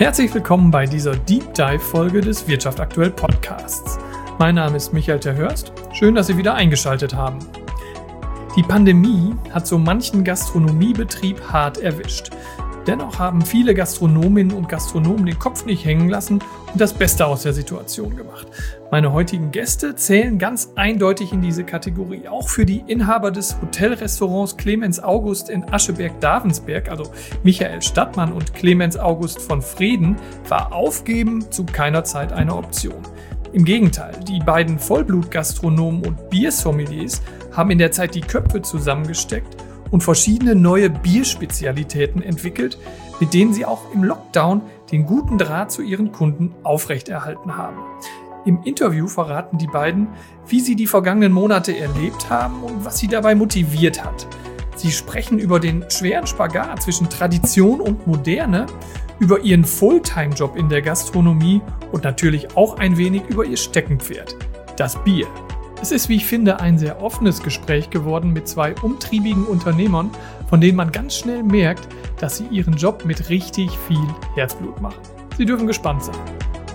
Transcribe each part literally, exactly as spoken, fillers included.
Herzlich willkommen bei dieser Deep Dive-Folge des Wirtschaft aktuell Podcasts. Mein Name ist Michael Terhörst. Schön, dass Sie wieder eingeschaltet haben. Die Pandemie hat so manchen Gastronomiebetrieb hart erwischt. Dennoch haben viele Gastronominnen und Gastronomen den Kopf nicht hängen lassen und das Beste aus der Situation gemacht. Meine heutigen Gäste zählen ganz eindeutig in diese Kategorie. Auch für die Inhaber des Hotelrestaurants Clemens August in Ascheberg-Davensberg, also Michael Stattmann und Clemens August von Freden, war Aufgeben zu keiner Zeit eine Option. Im Gegenteil, die beiden Vollblut-Gastronomen und Biersommeliers haben in der Zeit die Köpfe zusammengesteckt und verschiedene neue Bierspezialitäten entwickelt, mit denen sie auch im Lockdown den guten Draht zu ihren Kunden aufrechterhalten haben. Im Interview verraten die beiden, wie sie die vergangenen Monate erlebt haben und was sie dabei motiviert hat. Sie sprechen über den schweren Spagat zwischen Tradition und Moderne, über ihren Fulltime-Job in der Gastronomie und natürlich auch ein wenig über ihr Steckenpferd, das Bier. Es ist, wie ich finde, ein sehr offenes Gespräch geworden mit zwei umtriebigen Unternehmern, von denen man ganz schnell merkt, dass sie ihren Job mit richtig viel Herzblut machen. Sie dürfen gespannt sein.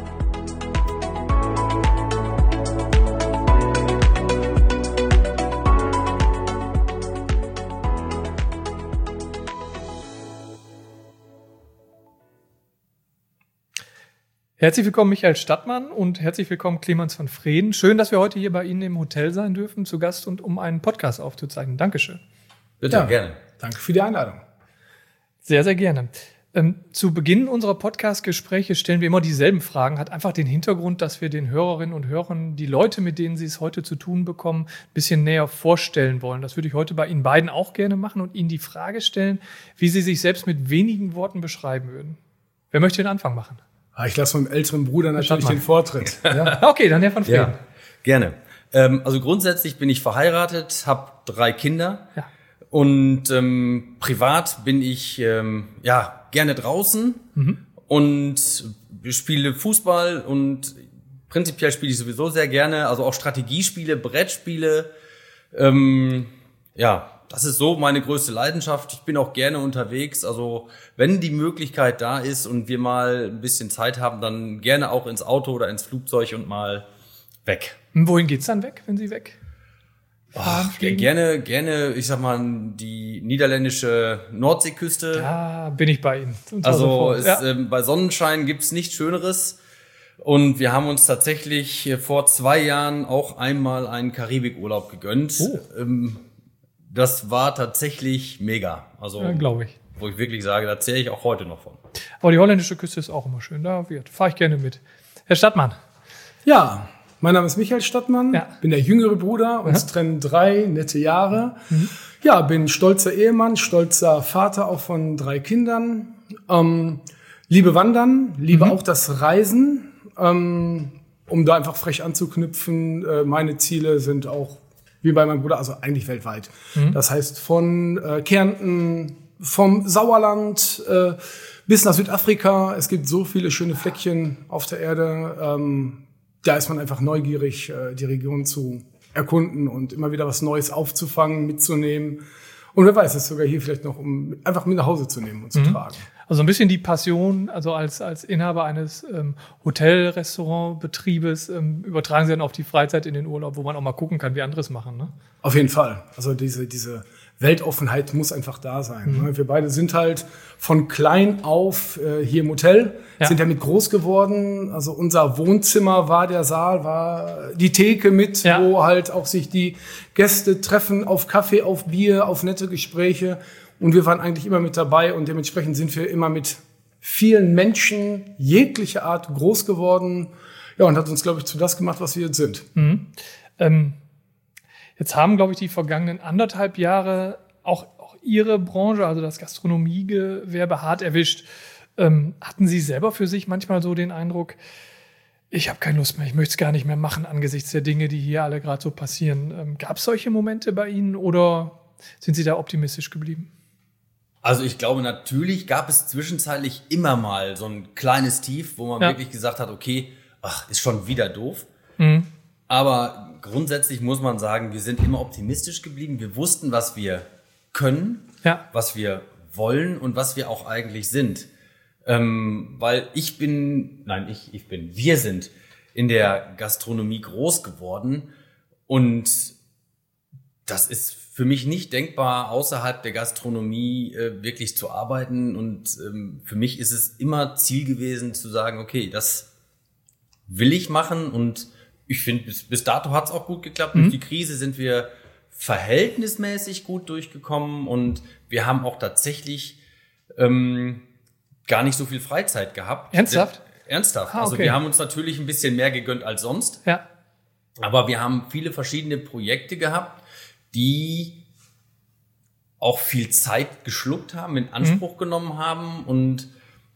Herzlich willkommen Michael Stattmann und herzlich willkommen Clemens von Freden. Schön, dass wir heute hier bei Ihnen im Hotel sein dürfen, zu Gast und um einen Podcast aufzuzeichnen. Dankeschön. Bitte, ja, gerne. Danke für die Einladung. Sehr, sehr gerne. Ähm, zu Beginn unserer Podcast-Gespräche stellen wir immer dieselben Fragen. Hat einfach den Hintergrund, dass wir den Hörerinnen und Hörern die Leute, mit denen sie es heute zu tun bekommen, ein bisschen näher vorstellen wollen. Das würde ich heute bei Ihnen beiden auch gerne machen und Ihnen die Frage stellen, wie Sie sich selbst mit wenigen Worten beschreiben würden. Wer möchte den Anfang machen? Ich lasse meinem älteren Bruder natürlich den Vortritt. Ja. Okay, dann Herr von Freden. Ja, gerne. Ähm, also grundsätzlich bin ich verheiratet, habe drei Kinder ja. und ähm, privat bin ich ähm, ja gerne draußen mhm. und spiele Fußball und prinzipiell spiele ich sowieso sehr gerne, also auch Strategiespiele, Brettspiele. Ähm, ja. Das ist so meine größte Leidenschaft. Ich bin auch gerne unterwegs. Also wenn die Möglichkeit da ist und wir mal ein bisschen Zeit haben, dann gerne auch ins Auto oder ins Flugzeug und mal weg. Und wohin geht's dann weg, wenn Sie weg? Ach, gerne, gerne, ich sag mal, die niederländische Nordseeküste. Ja, bin ich bei Ihnen. Also es, ja. äh, bei Sonnenschein gibt's nichts Schöneres. Und wir haben uns tatsächlich vor zwei Jahren auch einmal einen Karibikurlaub gegönnt. Oh. Ähm, Das war tatsächlich mega. Also, ja, glaube ich. Wo ich wirklich sage, da zähle ich auch heute noch von. Aber die holländische Küste ist auch immer schön. Da fahre ich gerne mit. Herr Stattmann. Ja, mein Name ist Michael Stattmann. Ja. Bin der jüngere Bruder. Uns ja. trennen drei nette Jahre. Mhm. Ja, bin stolzer Ehemann, stolzer Vater auch von drei Kindern. Ähm, liebe Wandern, liebe mhm. auch das Reisen. Ähm, um da einfach frech anzuknüpfen, äh, meine Ziele sind auch wie bei meinem Bruder, also eigentlich weltweit. Mhm. Das heißt von äh, Kärnten, vom Sauerland äh, bis nach Südafrika. Es gibt so viele schöne Fleckchen auf der Erde. Ähm, da ist man einfach neugierig, äh, die Region zu erkunden und immer wieder was Neues aufzufangen, mitzunehmen. Und wer weiß, es sogar hier vielleicht noch, um einfach mit nach Hause zu nehmen und zu mhm. tragen. Also ein bisschen die Passion, also als, als Inhaber eines ähm, Hotel-Restaurant-Betriebes ähm, übertragen Sie dann auf die Freizeit in den Urlaub, wo man auch mal gucken kann, wie andere es machen, ne? Auf jeden Fall. Also diese, diese Weltoffenheit muss einfach da sein. Mhm. Ne? Wir beide sind halt von klein auf äh, hier im Hotel, ja. sind damit groß geworden. Also unser Wohnzimmer war der Saal, war die Theke mit, ja. wo halt auch sich die Gäste treffen auf Kaffee, auf Bier, auf nette Gespräche. Und wir waren eigentlich immer mit dabei und dementsprechend sind wir immer mit vielen Menschen jeglicher Art groß geworden. Ja, und hat uns, glaube ich, zu das gemacht, was wir jetzt sind. Mhm. Ähm, jetzt haben, glaube ich, die vergangenen anderthalb Jahre auch, auch Ihre Branche, also das Gastronomiegewerbe, hart erwischt. Ähm, hatten Sie selber für sich manchmal so den Eindruck, ich habe keine Lust mehr, ich möchte es gar nicht mehr machen angesichts der Dinge, die hier alle gerade so passieren? Ähm, gab es solche Momente bei Ihnen oder sind Sie da optimistisch geblieben? Also ich glaube, natürlich gab es zwischenzeitlich immer mal so ein kleines Tief, wo man ja. wirklich gesagt hat, okay, ach, ist schon wieder doof. Mhm. Aber grundsätzlich muss man sagen, wir sind immer optimistisch geblieben. Wir wussten, was wir können, ja. was wir wollen und was wir auch eigentlich sind. Ähm, weil ich bin, nein, ich, ich bin, wir sind in der Gastronomie groß geworden und das ist für mich nicht denkbar, außerhalb der Gastronomie äh, wirklich zu arbeiten. Und ähm, für mich ist es immer Ziel gewesen zu sagen, okay, das will ich machen. Und ich finde, bis, bis dato hat es auch gut geklappt. Mhm. Durch die Krise sind wir verhältnismäßig gut durchgekommen und wir haben auch tatsächlich ähm, gar nicht so viel Freizeit gehabt. Ernsthaft? Äh, ernsthaft. Ah, okay. Also wir haben uns natürlich ein bisschen mehr gegönnt als sonst. Ja. Aber wir haben viele verschiedene Projekte gehabt, die auch viel Zeit geschluckt haben, in Anspruch mhm. genommen haben und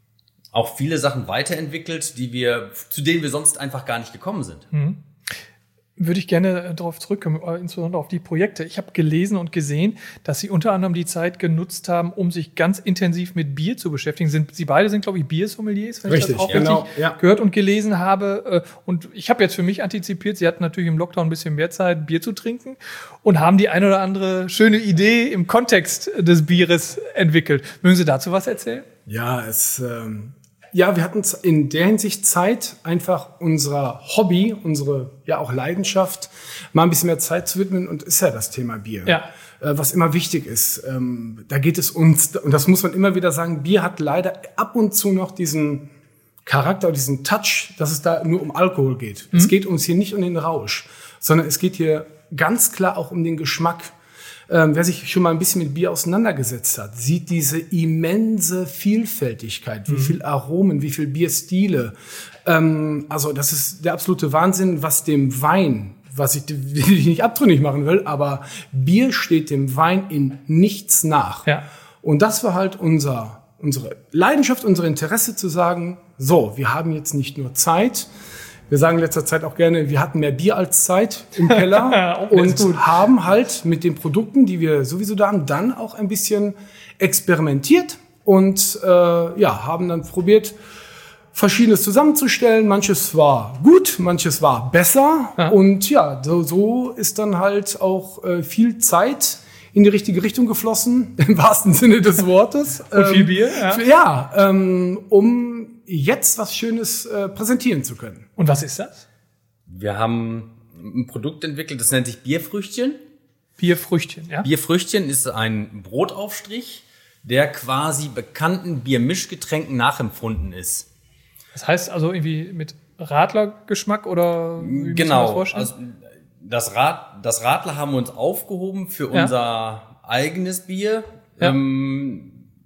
auch viele Sachen weiterentwickelt, die wir, zu denen wir sonst einfach gar nicht gekommen sind. Mhm. Würde ich gerne darauf zurückkommen, insbesondere auf die Projekte. Ich habe gelesen und gesehen, dass Sie unter anderem die Zeit genutzt haben, um sich ganz intensiv mit Bier zu beschäftigen. Sind, Sie beide sind, glaube ich, Biersommeliers, wenn richtig, ich das auch genau, richtig ja. gehört und gelesen habe. Und ich habe jetzt für mich antizipiert, Sie hatten natürlich im Lockdown ein bisschen mehr Zeit, Bier zu trinken und haben die eine oder andere schöne Idee im Kontext des Bieres entwickelt. Mögen Sie dazu was erzählen? Ja, es... Ähm Ja, wir hatten in der Hinsicht Zeit, einfach unserer Hobby, unsere ja auch Leidenschaft, mal ein bisschen mehr Zeit zu widmen und ist ja das Thema Bier. Ja. Äh, was immer wichtig ist. Ähm, da geht es uns, und das muss man immer wieder sagen, Bier hat leider ab und zu noch diesen Charakter, diesen Touch, dass es da nur um Alkohol geht. Mhm. Es geht uns hier nicht um den Rausch, sondern es geht hier ganz klar auch um den Geschmack. Ähm, wer sich schon mal ein bisschen mit Bier auseinandergesetzt hat, sieht diese immense Vielfältigkeit, wie mhm. viel Aromen, wie viel Bierstile. Ähm, also das ist der absolute Wahnsinn, was dem Wein, was ich, ich nicht abtrünnig machen will, aber Bier steht dem Wein in nichts nach. Ja. Und das war halt unser, unsere Leidenschaft, unser Interesse zu sagen, so, wir haben jetzt nicht nur Zeit. Wir sagen in letzter Zeit auch gerne, wir hatten mehr Bier als Zeit im Keller und haben halt mit den Produkten, die wir sowieso da haben, dann auch ein bisschen experimentiert und äh, ja, haben dann probiert, Verschiedenes zusammenzustellen. Manches war gut, manches war besser. Ja. Und ja, so, so ist dann halt auch äh, viel Zeit in die richtige Richtung geflossen, im wahrsten Sinne des Wortes. Und viel Bier, ja. Für, ja, ähm, um jetzt was Schönes äh, präsentieren zu können. Und was ist das? Wir haben ein Produkt entwickelt, das nennt sich Bierfrüchtchen. Bierfrüchtchen, ja. Bierfrüchtchen ist ein Brotaufstrich, der quasi bekannten Biermischgetränken nachempfunden ist. Das heißt also irgendwie mit Radlergeschmack oder wie genau, muss man das vorstellen? Also das, Rad, das Radler haben wir uns aufgehoben für ja. unser eigenes Bier. Ja. Ähm,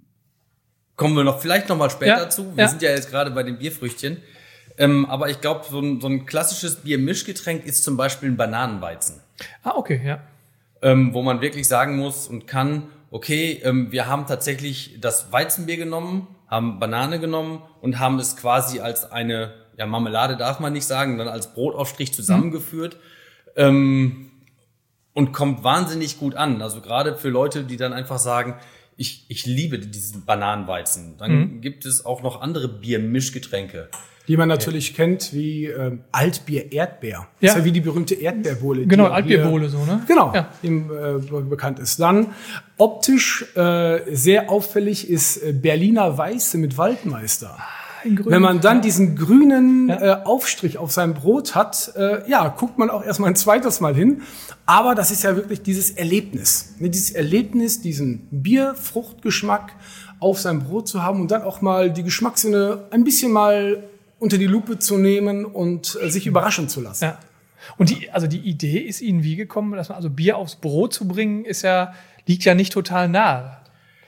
kommen wir noch vielleicht noch mal später ja. zu. Wir ja. sind ja jetzt gerade bei den Bierfrüchtchen. Ähm, aber ich glaube, so ein, so ein klassisches Biermischgetränk ist zum Beispiel ein Bananenweizen. Ah, okay, ja. Ähm, wo man wirklich sagen muss und kann, okay, ähm, wir haben tatsächlich das Weizenbier genommen, haben Banane genommen und haben es quasi als eine, ja, Marmelade darf man nicht sagen, dann als Brotaufstrich zusammengeführt. Mhm. Ähm, und kommt wahnsinnig gut an. Also gerade für Leute, die dann einfach sagen, ich, ich liebe diesen Bananenweizen. Dann mhm. gibt es auch noch andere Biermischgetränke. Die man natürlich ja. kennt, wie ähm, Altbier Erdbeer. Ja. Das ist ja wie die berühmte Erdbeerbohle. Genau, Altbierbohle so, ne? Genau, ja. die äh, bekannt ist. Dann optisch äh, sehr auffällig ist äh, Berliner Weiße mit Waldmeister. Grün, wenn man dann ja. diesen grünen ja. äh, Aufstrich auf seinem Brot hat, äh, ja, guckt man auch erstmal ein zweites Mal hin. Aber das ist ja wirklich dieses Erlebnis. Ne, dieses Erlebnis, diesen Bierfruchtgeschmack auf seinem Brot zu haben und dann auch mal die Geschmackssinne ein bisschen mal unter die Lupe zu nehmen und äh, sich überraschen zu lassen. Ja. Und die, also die Idee ist Ihnen wie gekommen, dass man also Bier aufs Brot zu bringen, ist ja, liegt ja nicht total nahe.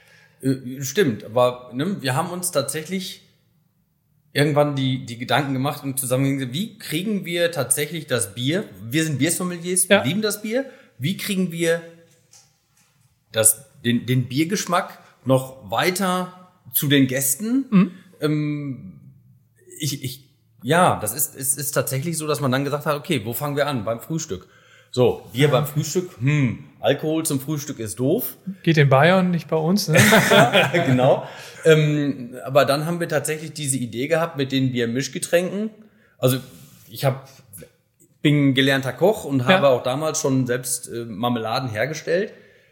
Äh, stimmt, aber ne, wir haben uns tatsächlich irgendwann die, die Gedanken gemacht und zusammengegangen, wie kriegen wir tatsächlich das Bier, wir sind Biersommeliers, ja. wir lieben das Bier, wie kriegen wir das, den, den Biergeschmack noch weiter zu den Gästen? Mhm. Ähm, ich, ich, ja, das ist, ist, ist tatsächlich so, dass man dann gesagt hat, okay, wo fangen wir an? Beim Frühstück. So, Bier ja. beim Frühstück, hm, Alkohol zum Frühstück ist doof. Geht in Bayern, nicht bei uns, ne? Genau. Ähm, aber dann haben wir tatsächlich diese Idee gehabt mit den Biermischgetränken. Also ich hab, bin gelernter Koch und habe ja. auch damals schon selbst äh, Marmeladen hergestellt.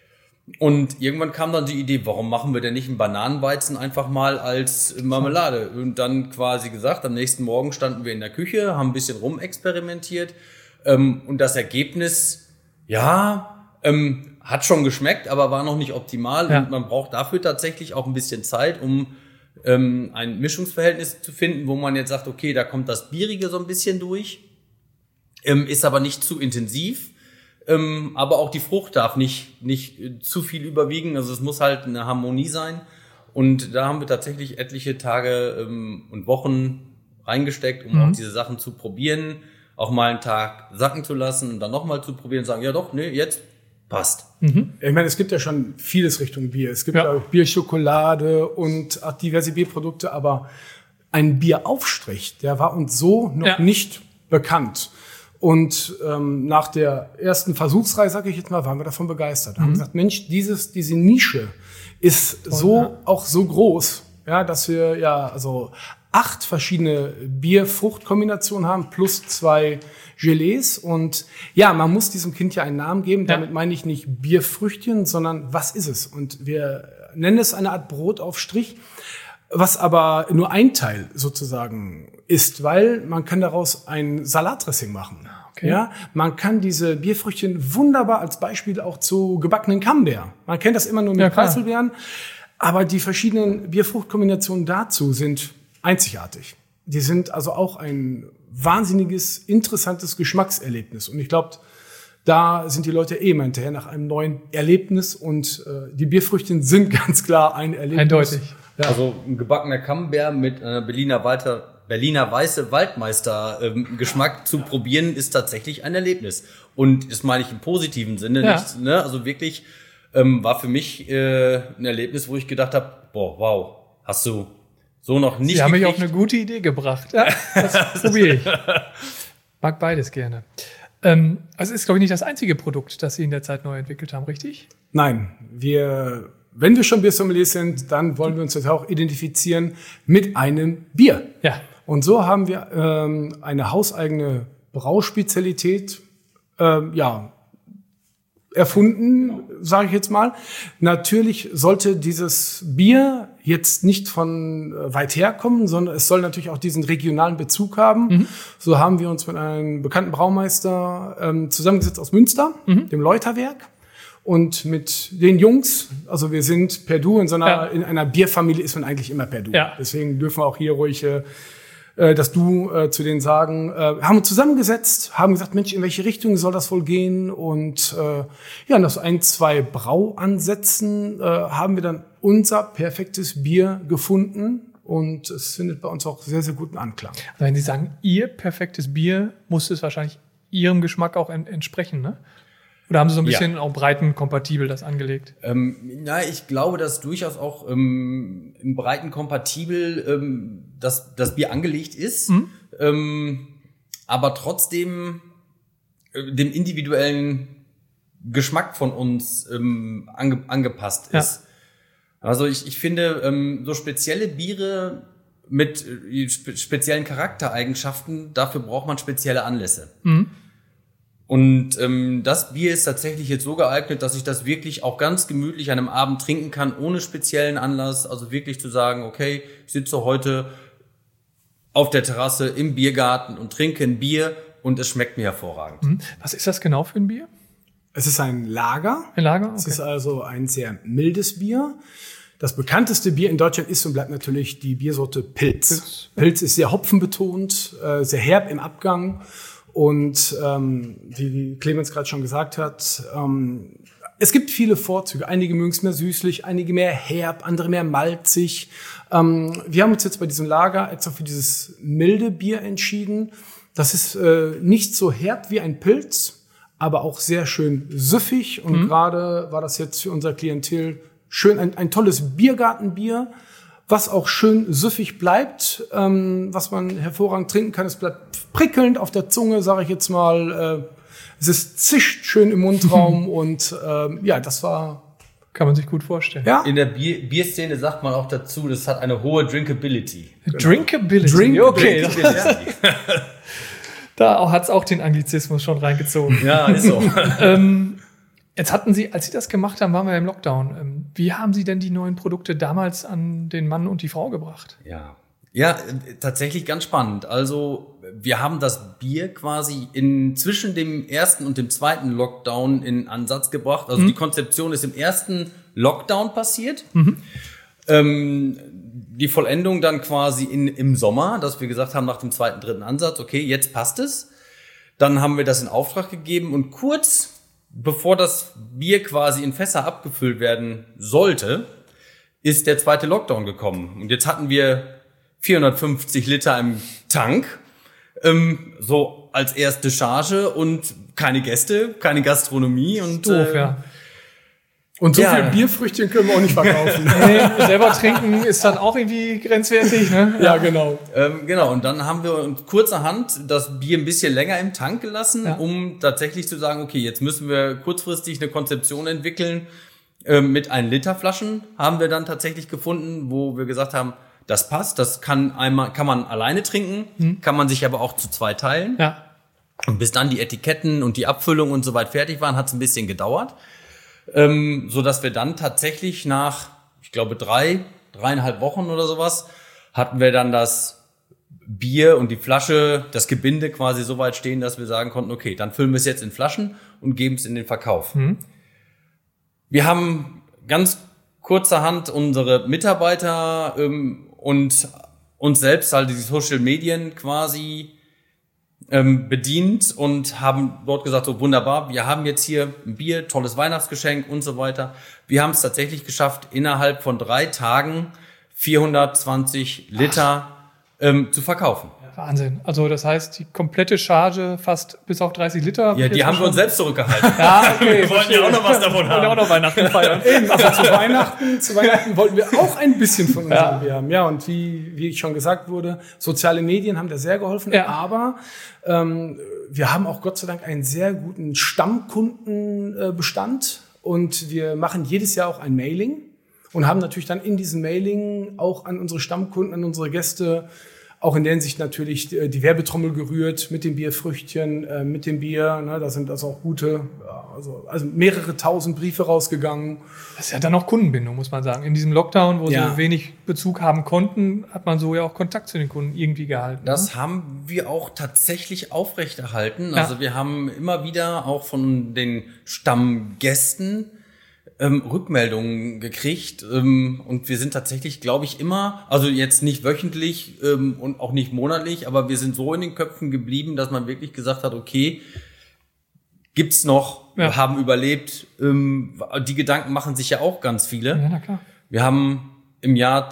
Und irgendwann kam dann die Idee, warum machen wir denn nicht einen Bananenweizen einfach mal als Marmelade? Und dann quasi gesagt, am nächsten Morgen standen wir in der Küche, haben ein bisschen rumexperimentiert. Ähm, und das Ergebnis, ja, ähm, hat schon geschmeckt, aber war noch nicht optimal. Ja. Und man braucht dafür tatsächlich auch ein bisschen Zeit, um ähm, ein Mischungsverhältnis zu finden, wo man jetzt sagt, okay, da kommt das Bierige so ein bisschen durch, ähm, ist aber nicht zu intensiv. Ähm, aber auch die Frucht darf nicht nicht äh, zu viel überwiegen. Also es muss halt eine Harmonie sein. Und da haben wir tatsächlich etliche Tage ähm, und Wochen reingesteckt, um mhm. auch diese Sachen zu probieren, auch mal einen Tag sacken zu lassen und dann nochmal zu probieren und sagen, ja doch, nee, jetzt passt. Mhm. Ich meine, es gibt ja schon vieles Richtung Bier. Es gibt ja auch Bierschokolade und auch diverse Bierprodukte, aber ein Bieraufstrich, der war uns so noch ja. nicht bekannt. Und ähm, nach der ersten Versuchsreihe, sage ich jetzt mal, waren wir davon begeistert. Mhm. Haben gesagt, Mensch, dieses, diese Nische ist Toll, so ja. auch so groß, ja, dass wir ja also acht verschiedene Bier-Frucht-Kombinationen haben plus zwei Gelees. Und ja, man muss diesem Kind ja einen Namen geben. Ja. Damit meine ich nicht Bierfrüchtchen, sondern was ist es? Und wir nennen es eine Art Brotaufstrich, was aber nur ein Teil sozusagen ist, weil man kann daraus ein Salatdressing machen. Okay. Ja, man kann diese Bierfrüchtchen wunderbar als Beispiel auch zu gebackenen Camembert. Man kennt das immer nur mit ja, Preiselbeeren, aber die verschiedenen Bierfruchtkombinationen dazu sind einzigartig. Die sind also auch ein wahnsinniges, interessantes Geschmackserlebnis. Und ich glaube, da sind die Leute eh immer hinterher nach einem neuen Erlebnis. Und äh, die Bierfrüchtchen sind ganz klar ein Erlebnis. Eindeutig. Ja. Also ein gebackener Camembert mit einer Berliner, Walter, Berliner weiße Waldmeister-Geschmack ähm, zu probieren, ist tatsächlich ein Erlebnis. Und das meine ich im positiven Sinne. Ja. Nicht, ne? Also wirklich ähm, war für mich äh, ein Erlebnis, wo ich gedacht habe, boah, wow, hast du so noch nicht Sie haben mich auf eine gute Idee gebracht. Ja, das probiere ich. Mag beides gerne. Ähm, also ist, glaube ich, nicht das einzige Produkt, das Sie in der Zeit neu entwickelt haben, richtig? Nein, wir... Wenn wir schon Biersommeliers sind, dann wollen wir uns jetzt auch identifizieren mit einem Bier. Ja. Und so haben wir ähm, eine hauseigene Brauspezialität ähm, ja, erfunden, sage ich jetzt mal. Natürlich sollte dieses Bier jetzt nicht von weit her kommen, sondern es soll natürlich auch diesen regionalen Bezug haben. Mhm. So haben wir uns mit einem bekannten Braumeister ähm, zusammengesetzt aus Münster, mhm. dem Leuterwerk. Und mit den Jungs, also wir sind per Du, in so einer, ja. in einer Bierfamilie ist man eigentlich immer per Du. Ja. Deswegen dürfen wir auch hier ruhig äh, das Du äh, zu denen sagen. Äh, haben uns zusammengesetzt, haben gesagt, Mensch, in welche Richtung soll das wohl gehen? Und äh, ja, nach so ein, zwei Brauansätzen äh, haben wir dann unser perfektes Bier gefunden. Und es findet bei uns auch sehr, sehr guten Anklang. Also wenn Sie sagen, Ihr perfektes Bier, muss es wahrscheinlich Ihrem Geschmack auch en- entsprechen, ne? Oder haben Sie so ein bisschen ja. auch breitenkompatibel das angelegt? Ähm, ja, ich glaube, dass durchaus auch ähm, im breitenkompatibel ähm, das, das Bier angelegt ist, mhm. ähm, aber trotzdem äh, dem individuellen Geschmack von uns ähm, ange, angepasst ist. Ja. Also ich, ich finde, ähm, so spezielle Biere mit äh, spe- speziellen Charaktereigenschaften, dafür braucht man spezielle Anlässe. Mhm. Und ähm, das Bier ist tatsächlich jetzt so geeignet, dass ich das wirklich auch ganz gemütlich an einem Abend trinken kann, ohne speziellen Anlass. Also wirklich zu sagen, okay, ich sitze heute auf der Terrasse im Biergarten und trinke ein Bier und es schmeckt mir hervorragend. Was ist das genau für ein Bier? Es ist ein Lager. Ein Lager? Okay. Es ist also ein sehr mildes Bier. Das bekannteste Bier in Deutschland ist und bleibt natürlich die Biersorte Pils. Pils, Pils ist sehr hopfenbetont, äh, sehr herb im Abgang. Und ähm, wie Clemens gerade schon gesagt hat, ähm, es gibt viele Vorzüge. Einige mögen es mehr süßlich, einige mehr herb, andere mehr malzig. Ähm, wir haben uns jetzt bei diesem Lager extra für dieses milde Bier entschieden. Das ist äh, nicht so herb wie ein Pilz, aber auch sehr schön süffig. Und mhm. gerade war das jetzt für unser Klientel schön ein, ein tolles Biergartenbier, was auch schön süffig bleibt, ähm, was man hervorragend trinken kann. Es bleibt prickelnd auf der Zunge, sage ich jetzt mal. Äh, es ist zischt schön im Mundraum und äh, ja, das war... Kann man sich gut vorstellen. Ja? In der Bier- Bierszene sagt man auch dazu, das hat eine hohe Drinkability. Genau. Drinkability? Drink- okay. Drinkability. Da hat's auch den Anglizismus schon reingezogen. Ja, ist so. ähm, Jetzt hatten Sie, als Sie das gemacht haben, waren wir im Lockdown. Wie haben Sie denn die neuen Produkte damals an den Mann und die Frau gebracht? Ja, ja, tatsächlich ganz spannend. Also wir haben das Bier quasi in zwischen dem ersten und dem zweiten Lockdown in Ansatz gebracht. Also mhm. die Konzeption ist im ersten Lockdown passiert. Mhm. Ähm, die Vollendung dann quasi in, im Sommer, dass wir gesagt haben nach dem zweiten, dritten Ansatz, okay, jetzt passt es. Dann haben wir das in Auftrag gegeben und kurz bevor das Bier quasi in Fässer abgefüllt werden sollte, ist der zweite Lockdown gekommen. Und jetzt hatten wir vierhundertfünfzig Liter im Tank, ähm, so als erste Charge und keine Gäste, keine Gastronomie. Und, doof, äh, ja. Und so ja. viel Bierfrüchtchen können wir auch nicht verkaufen. Nee, selber trinken ist dann auch irgendwie grenzwertig, ne? Ja, ja genau. Ähm, genau, und dann haben wir uns kurzerhand das Bier ein bisschen länger im Tank gelassen, ja. um tatsächlich zu sagen, okay, jetzt müssen wir kurzfristig eine Konzeption entwickeln. Ähm, mit ein Liter Flaschen haben wir dann tatsächlich gefunden, wo wir gesagt haben, das passt, das kann einmal, kann man alleine trinken, hm. kann man sich aber auch zu zwei teilen. Ja. Und bis dann die Etiketten und die Abfüllung und so weit fertig waren, hat es ein bisschen gedauert. Ähm, so dass wir dann tatsächlich nach, ich glaube, drei, dreieinhalb Wochen oder sowas, hatten wir dann das Bier und die Flasche, das Gebinde quasi so weit stehen, dass wir sagen konnten, okay, dann füllen wir es jetzt in Flaschen und geben es in den Verkauf. Mhm. Wir haben ganz kurzerhand unsere Mitarbeiter ähm, und uns selbst, halt die Social Medien quasi Ähm, bedient und haben dort gesagt, so wunderbar, wir haben jetzt hier ein Bier, tolles Weihnachtsgeschenk und so weiter. Wir haben es tatsächlich geschafft, innerhalb von drei Tagen vierhundertzwanzig Liter ähm, zu verkaufen. Wahnsinn. Also das heißt, die komplette Charge fast bis auf dreißig Liter. Ja, die haben wir uns selbst zurückgehalten. Ja, okay. Wir wollten ja auch noch was davon haben. Wir wollten auch noch Weihnachten feiern. Eben, also zu Weihnachten, zu Weihnachten wollten wir auch ein bisschen von unserem ja. Bier haben. Ja, und wie, wie schon gesagt wurde, soziale Medien haben da sehr geholfen. Ja. Aber ähm, wir haben auch Gott sei Dank einen sehr guten Stammkundenbestand. Und wir machen jedes Jahr auch ein Mailing und haben natürlich dann in diesem Mailing auch an unsere Stammkunden, an unsere Gäste, auch in der Hinsicht natürlich die Werbetrommel gerührt mit den Bierfrüchtchen, äh, mit dem Bier. Ne, da sind also auch gute, also, also mehrere tausend Briefe rausgegangen. Das ist ja dann auch Kundenbindung, muss man sagen. In diesem Lockdown, wo ja. sie wenig Bezug haben konnten, hat man so ja auch Kontakt zu den Kunden irgendwie gehalten. Das ne? haben wir auch tatsächlich aufrechterhalten. Ja. Also wir haben immer wieder auch von den Stammgästen Ähm, Rückmeldungen gekriegt ähm, und wir sind tatsächlich, glaube ich, immer, also jetzt nicht wöchentlich ähm, und auch nicht monatlich, aber wir sind so in den Köpfen geblieben, dass man wirklich gesagt hat, okay, gibt's noch, ja. wir haben überlebt, ähm, die Gedanken machen sich ja auch ganz viele. Ja, na klar. Wir haben im Jahr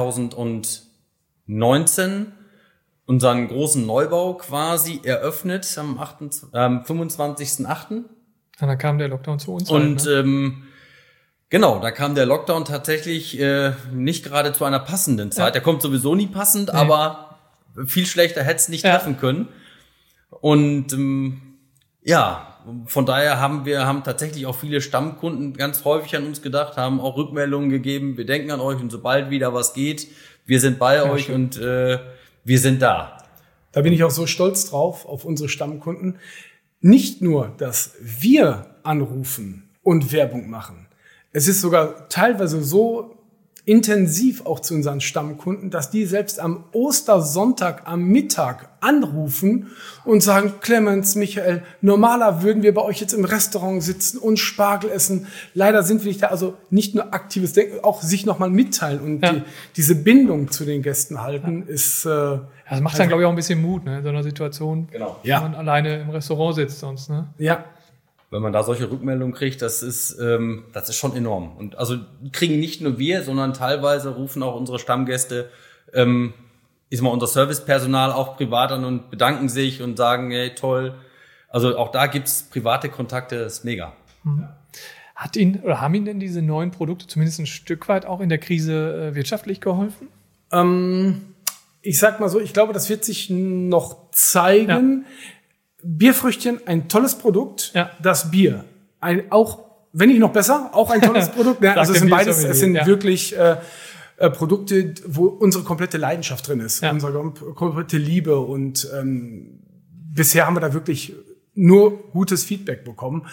zweitausendneunzehn unseren großen Neubau quasi eröffnet am fünfundzwanzigsten achten Ja, dann kam der Lockdown zu uns. Und halt, ne? ähm, genau, da kam der Lockdown tatsächlich äh, nicht gerade zu einer passenden Zeit. Ja. Der kommt sowieso nie passend, nee. aber viel schlechter hätte es nicht ja. treffen können. Und ähm, ja, von daher haben wir haben tatsächlich auch viele Stammkunden ganz häufig an uns gedacht, haben auch Rückmeldungen gegeben. Wir denken an euch und sobald wieder was geht, wir sind bei ja, euch schön. und äh, wir sind da. Da bin ich auch so stolz drauf, auf unsere Stammkunden. Nicht nur, dass wir anrufen und Werbung machen. Es ist sogar teilweise so intensiv auch zu unseren Stammkunden, dass die selbst am Ostersonntag am Mittag anrufen und sagen, Clemens, Michael, normaler würden wir bei euch jetzt im Restaurant sitzen und Spargel essen. Leider sind wir nicht da. Also nicht nur aktives Denken, auch sich nochmal mitteilen und ja. die, diese Bindung zu den Gästen halten, ja. ist... Äh, ja, das macht dann, glaube ich, auch ein bisschen Mut, ne, in so einer Situation, genau. wenn ja. man alleine im Restaurant sitzt sonst. Ne? Ja. Wenn man da solche Rückmeldungen kriegt, das ist, ähm, das ist schon enorm. Und also kriegen nicht nur wir, sondern teilweise rufen auch unsere Stammgäste, ähm, ist mal unser Servicepersonal auch privat an und bedanken sich und sagen, hey, toll. Also auch da gibt's private Kontakte, das ist mega. Mhm. Hat Ihnen oder haben Ihnen denn diese neuen Produkte zumindest ein Stück weit auch in der Krise äh, wirtschaftlich geholfen? Ähm, ich sag mal so, ich glaube, das wird sich noch zeigen. Ja. Bierfrüchtchen, ein tolles Produkt. Ja. Das Bier, ein, auch, wenn nicht noch besser, auch ein tolles Produkt. Ja, also es sind beides, es sind ja. wirklich äh, äh, Produkte, wo unsere komplette Leidenschaft drin ist, ja. unsere komplette Liebe. Und ähm, bisher haben wir da wirklich nur gutes Feedback bekommen.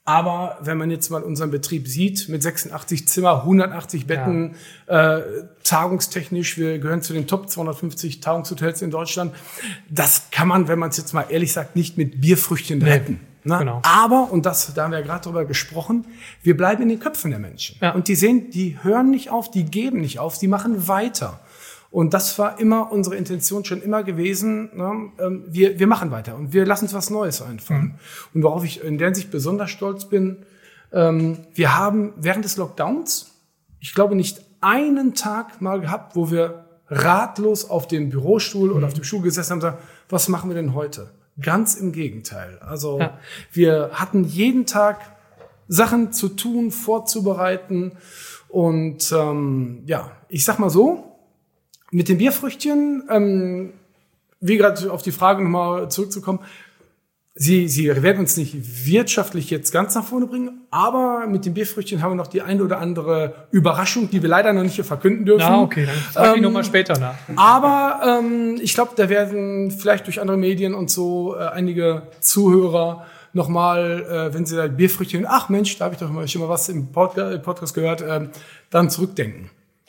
Aber wenn man jetzt mal unseren Betrieb sieht, mit sechsundachtzig Zimmer, hundertachtzig Betten, ja. äh, tagungstechnisch, wir gehören zu den Top zweihundertfünfzig Tagungshotels in Deutschland. Das kann man, wenn man es jetzt mal ehrlich sagt, nicht mit Bierfrüchtchen nee. retten. Ne? Genau. Aber, und das, da haben wir ja gerade drüber gesprochen, wir bleiben in den Köpfen der Menschen. Ja. Und die sehen, die hören nicht auf, die geben nicht auf, die machen weiter. Und das war immer unsere Intention schon immer gewesen. Ne? Wir, wir machen weiter und wir lassen uns was Neues einfallen. Mhm. Und worauf ich in der Hinsicht besonders stolz bin, ähm, wir haben während des Lockdowns, ich glaube, nicht einen Tag mal gehabt, wo wir ratlos auf dem Bürostuhl mhm. oder auf dem Stuhl gesessen haben und gesagt, was machen wir denn heute? Ganz im Gegenteil. Also ja. wir hatten jeden Tag Sachen zu tun, vorzubereiten. Und ähm, ja, ich sag mal so, mit den Bierfrüchtchen, ähm, wie gerade auf die Frage nochmal zurückzukommen, sie, sie werden uns nicht wirtschaftlich jetzt ganz nach vorne bringen, aber mit den Bierfrüchtchen haben wir noch die eine oder andere Überraschung, die wir leider noch nicht hier verkünden dürfen. Ja, okay, dann frage ich ähm, nochmal später nach. Aber ähm, ich glaube, da werden vielleicht durch andere Medien und so äh, einige Zuhörer nochmal, äh, wenn sie da Bierfrüchtchen, ach Mensch, da habe ich doch mal schon mal was im Podcast, Podcast gehört, äh, dann zurückdenken.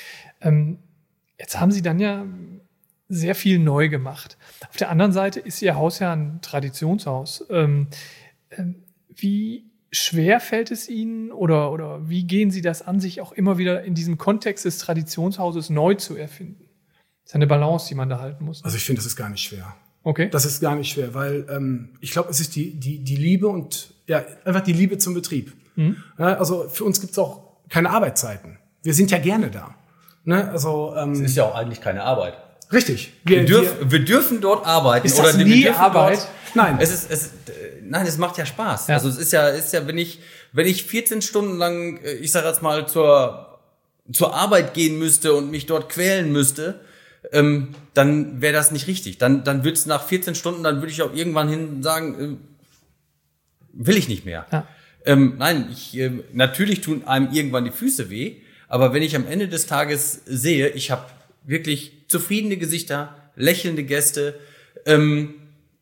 Ähm, Jetzt haben Sie dann ja sehr viel neu gemacht. Auf der anderen Seite ist Ihr Haus ja ein Traditionshaus. Ähm, ähm, wie schwer fällt es Ihnen oder, oder wie gehen Sie das an, sich auch immer wieder in diesem Kontext des Traditionshauses neu zu erfinden? Das ist eine Balance, die man da halten muss. Also ich finde, das ist gar nicht schwer. Okay. Das ist gar nicht schwer, weil ähm, ich glaube, es ist die, die, die Liebe und ja einfach die Liebe zum Betrieb. Mhm. Ja, also für uns gibt es auch keine Arbeitszeiten. Wir sind ja gerne da. Ne, also, ähm, es ist ja auch eigentlich keine Arbeit. Richtig. Wir, wir, dürf, wir, wir dürfen dort arbeiten. Ist das oder nie Arbeit? Dort, nein. Es ist, es, nein, es macht ja Spaß. Ja. Also es ist ja, ist ja, wenn ich, wenn ich vierzehn Stunden lang, ich sage jetzt mal, zur, zur Arbeit gehen müsste und mich dort quälen müsste, ähm, dann wäre das nicht richtig. Dann, dann würde es nach vierzehn Stunden, dann würde ich auch irgendwann hin sagen, äh, will ich nicht mehr. Ja. Ähm, nein, ich, äh, natürlich tun einem irgendwann die Füße weh. Aber wenn ich am Ende des Tages sehe, ich habe wirklich zufriedene Gesichter, lächelnde Gäste ähm,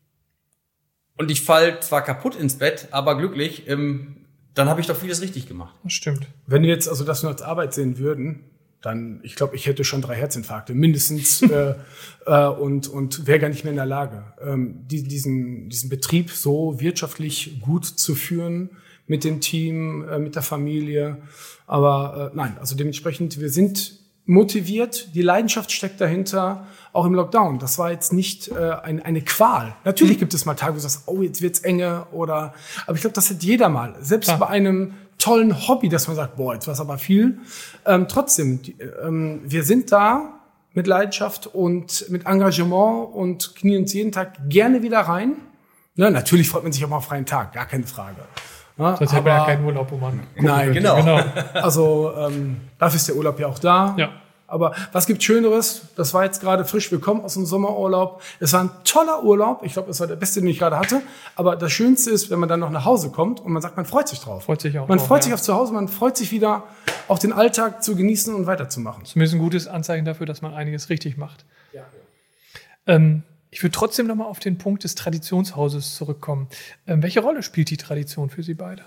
und ich falle zwar kaputt ins Bett, aber glücklich, ähm, dann habe ich doch vieles richtig gemacht. Das stimmt. Wenn wir jetzt also das nur als Arbeit sehen würden, dann, ich glaube, ich hätte schon drei Herzinfarkte mindestens äh, äh, und und wäre gar nicht mehr in der Lage, ähm, die, diesen diesen Betrieb so wirtschaftlich gut zu führen mit dem Team, äh, mit der Familie. Aber äh, nein, also dementsprechend, wir sind motiviert, die Leidenschaft steckt dahinter, auch im Lockdown. Das war jetzt nicht äh, ein, eine Qual. Natürlich gibt es mal Tage, wo du sagst, oh, jetzt wird's enge oder, aber ich glaube, das hat jeder mal. Selbst ja. bei einem tollen Hobby, dass man sagt, boah, jetzt war's aber viel. Ähm, trotzdem, die, ähm, wir sind da mit Leidenschaft und mit Engagement und knien uns jeden Tag gerne wieder rein. Ne, natürlich freut man sich auch mal auf freien Tag, gar keine Frage. Ja, sonst haben wir ja keinen Urlaub, wo man nein, genau. genau. Also ähm, dafür ist der Urlaub ja auch da. Ja. Aber was gibt Schöneres? Das war jetzt gerade frisch. Wir kommen aus dem Sommerurlaub. Es war ein toller Urlaub. Ich glaube, es war der beste, den ich gerade hatte. Aber das Schönste ist, wenn man dann noch nach Hause kommt und man sagt, man freut sich drauf. Freut sich auch man drauf, freut ja. sich auf zu Hause. Man freut sich wieder, auch den Alltag zu genießen und weiterzumachen. Zumindest ein gutes Anzeichen dafür, dass man einiges richtig macht. Ja. Ähm, Ich würde trotzdem noch mal auf den Punkt des Traditionshauses zurückkommen. Ähm, welche Rolle spielt die Tradition für Sie beide?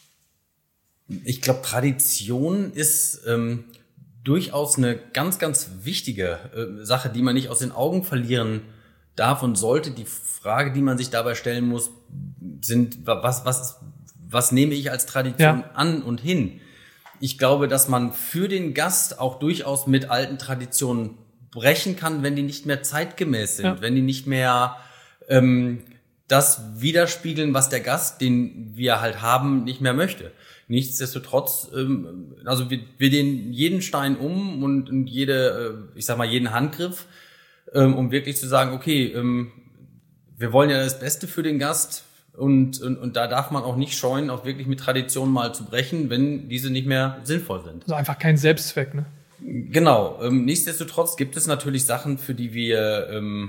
Ich glaube, Tradition ist ähm, durchaus eine ganz, ganz wichtige äh, Sache, die man nicht aus den Augen verlieren darf und sollte. Die Frage, die man sich dabei stellen muss, sind, was, was, was nehme ich als Tradition ja. an und hin? Ich glaube, dass man für den Gast auch durchaus mit alten Traditionen brechen kann, wenn die nicht mehr zeitgemäß sind, ja. wenn die nicht mehr ähm, das widerspiegeln, was der Gast, den wir halt haben, nicht mehr möchte. Nichtsdestotrotz, ähm, also wir, wir den jeden Stein um und, und jede, äh, ich sag mal, jeden Handgriff, ähm, um wirklich zu sagen, okay, ähm, wir wollen ja das Beste für den Gast und, und, und da darf man auch nicht scheuen, auch wirklich mit Traditionen mal zu brechen, wenn diese nicht mehr sinnvoll sind. Also einfach kein Selbstzweck, ne? Genau. Ähm, nichtsdestotrotz gibt es natürlich Sachen, für die wir ähm,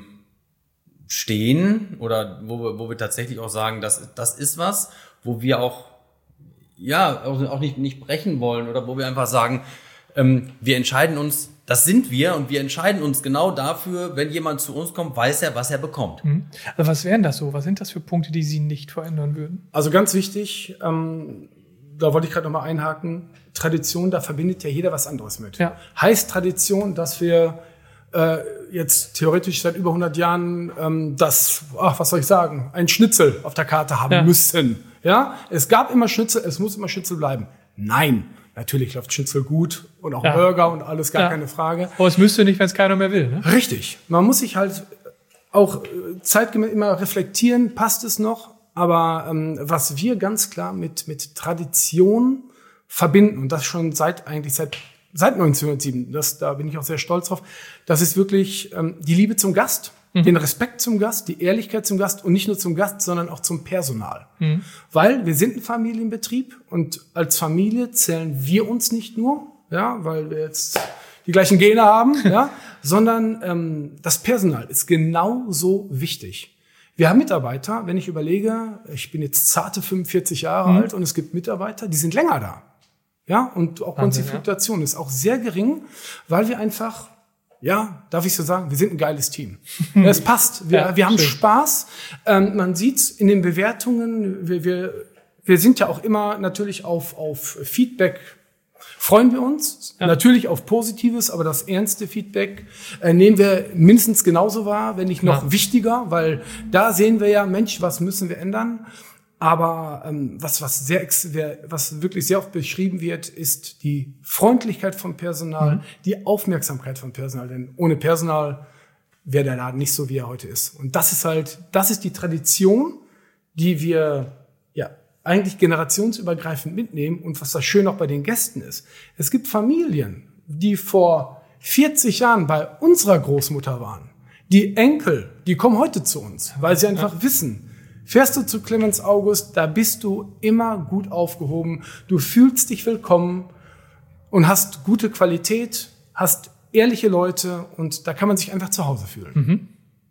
stehen oder wo wir, wo wir tatsächlich auch sagen, das, das ist was, wo wir auch ja auch, auch nicht, nicht brechen wollen oder wo wir einfach sagen, ähm, wir entscheiden uns das sind wir und wir entscheiden uns genau dafür, wenn jemand zu uns kommt, weiß er, was er bekommt. Mhm. Also was wären das so? Was sind das für Punkte, die Sie nicht verändern würden? Also ganz wichtig, ähm, da wollte ich gerade nochmal einhaken, Tradition, da verbindet ja jeder was anderes mit. Ja. Heißt Tradition, dass wir äh, jetzt theoretisch seit über hundert Jahren ähm, das, ach, was soll ich sagen, ein Schnitzel auf der Karte haben ja. müssen. Ja? Es gab immer Schnitzel, es muss immer Schnitzel bleiben. Nein, natürlich läuft Schnitzel gut und auch ja. Burger und alles, gar ja. keine Frage. Aber es müsste nicht, wenn es keiner mehr will. Ne? Richtig. Man muss sich halt auch zeitgemäß immer reflektieren, passt es noch? Aber ähm, was wir ganz klar mit mit Tradition verbinden, und das schon seit eigentlich seit seit neunzehnhundertsieben, das, da bin ich auch sehr stolz drauf, das ist wirklich ähm, die Liebe zum Gast, mhm. den Respekt zum Gast, die Ehrlichkeit zum Gast und nicht nur zum Gast, sondern auch zum Personal. Mhm. Weil wir sind ein Familienbetrieb und als Familie zählen wir uns nicht nur, ja, weil wir jetzt die gleichen Gene haben, ja, sondern ähm, das Personal ist genauso wichtig. Wir haben Mitarbeiter, wenn ich überlege, ich bin jetzt zarte fünfundvierzig Jahre mhm. alt und es gibt Mitarbeiter, die sind länger da. Ja, und auch bei uns die Fluktuation ist auch sehr gering, weil wir einfach, ja, darf ich so sagen, wir sind ein geiles Team. Ja, es passt, wir, ja, wir haben schön. Spaß. Ähm, man sieht's in den Bewertungen, wir, wir, wir sind ja auch immer natürlich auf, auf Feedback, freuen wir uns, ja. natürlich auf Positives, aber das ernste Feedback äh, nehmen wir mindestens genauso wahr, wenn nicht noch ja. wichtiger, weil da sehen wir ja, Mensch, was müssen wir ändern? Aber ähm, was was sehr was wirklich sehr oft beschrieben wird, ist die Freundlichkeit vom Personal, mhm. die Aufmerksamkeit vom Personal. Denn ohne Personal wäre der Laden nicht so, wie er heute ist. Und das ist halt, das ist die Tradition, die wir ja eigentlich generationsübergreifend mitnehmen. Und was das schön auch bei den Gästen ist: Es gibt Familien, die vor vierzig Jahren bei unserer Großmutter waren. Die Enkel, die kommen heute zu uns, weil sie einfach ja. wissen. Fährst du zu Clemens August, da bist du immer gut aufgehoben. Du fühlst dich willkommen und hast gute Qualität, hast ehrliche Leute und da kann man sich einfach zu Hause fühlen. Mhm.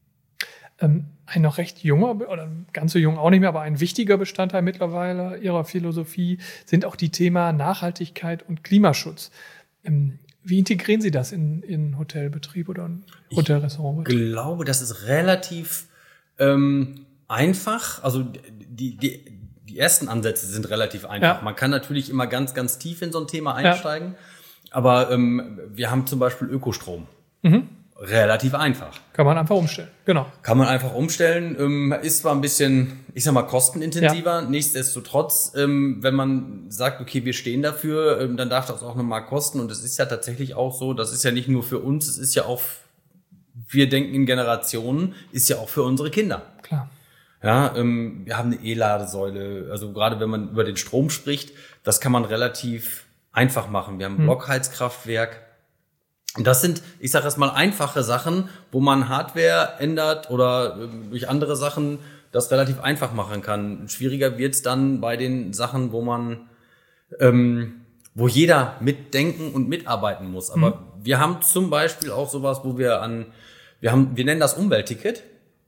Ähm, ein noch recht junger, oder ganz so jung auch nicht mehr, aber ein wichtiger Bestandteil mittlerweile Ihrer Philosophie sind auch die Themen Nachhaltigkeit und Klimaschutz. Ähm, wie integrieren Sie das in, in Hotelbetrieb oder in Hotelrestaurantbetrieb? Ich glaube, das ist relativ ähm einfach, also die, die, die ersten Ansätze sind relativ einfach. Ja. Man kann natürlich immer ganz, ganz tief in so ein Thema einsteigen, ja. aber ähm, wir haben zum Beispiel Ökostrom. Mhm. Relativ einfach. Kann man einfach umstellen, genau. Kann man einfach umstellen, ähm, ist zwar ein bisschen, ich sag mal, kostenintensiver, ja. nichtsdestotrotz, ähm, wenn man sagt, okay, wir stehen dafür, ähm, dann darf das auch nochmal kosten und es ist ja tatsächlich auch so, das ist ja nicht nur für uns, es ist ja auch, wir denken in Generationen, ist ja auch für unsere Kinder. Klar. Ja, ähm, wir haben eine E-Ladesäule, also gerade wenn man über den Strom spricht, das kann man relativ einfach machen. Wir haben ein hm. Blockheizkraftwerk. Und das sind, ich sage erst mal, einfache Sachen, wo man Hardware ändert oder äh, durch andere Sachen das relativ einfach machen kann. Schwieriger wird's dann bei den Sachen, wo man, ähm, wo jeder mitdenken und mitarbeiten muss. Aber hm. wir haben zum Beispiel auch sowas, wo wir an, wir haben, wir nennen das Umweltticket.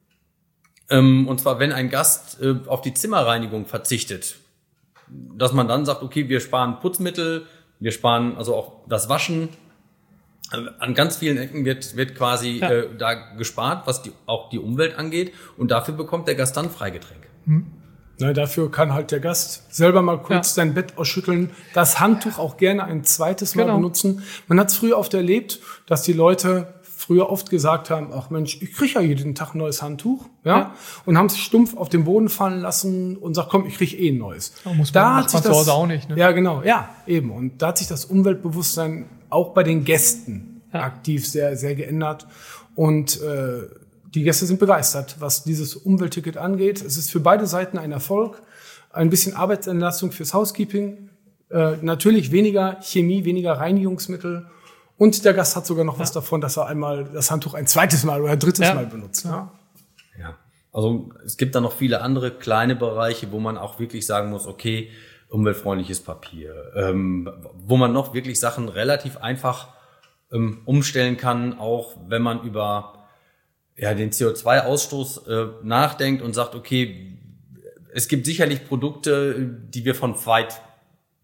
Und zwar, wenn ein Gast äh, auf die Zimmerreinigung verzichtet, dass man dann sagt, okay, wir sparen Putzmittel, wir sparen also auch das Waschen. An ganz vielen Ecken wird wird quasi ja. äh, da gespart, was die, auch die Umwelt angeht. Und dafür bekommt der Gast dann Freigetränk. Hm. Na, dafür kann halt der Gast selber mal kurz ja. sein Bett ausschütteln, das Handtuch auch gerne ein zweites Mal genau. benutzen. Man hat es früher oft erlebt, dass die Leute früher oft gesagt haben, ach Mensch, ich kriege ja jeden Tag ein neues Handtuch, ja, ja. und haben es stumpf auf den Boden fallen lassen und sagt, komm, ich kriege eh ein neues. Da muss man, da hat sich das zu Hause auch nicht, ne? Ja, genau, ja, eben. Und da hat sich das Umweltbewusstsein auch bei den Gästen ja. aktiv sehr, sehr geändert. Und äh, die Gäste sind begeistert, was dieses Umweltticket angeht. Es ist für beide Seiten ein Erfolg, ein bisschen Arbeitsentlastung fürs Housekeeping, äh, natürlich weniger Chemie, weniger Reinigungsmittel. Und der Gast hat sogar noch ja. was davon, dass er einmal das Handtuch ein zweites Mal oder ein drittes ja. Mal benutzt. Ja. ja, also es gibt da noch viele andere kleine Bereiche, wo man auch wirklich sagen muss, okay, umweltfreundliches Papier, ähm, wo man noch wirklich Sachen relativ einfach ähm, umstellen kann, auch wenn man über ja den C O zwei Ausstoß äh, nachdenkt und sagt, okay, es gibt sicherlich Produkte, die wir von weit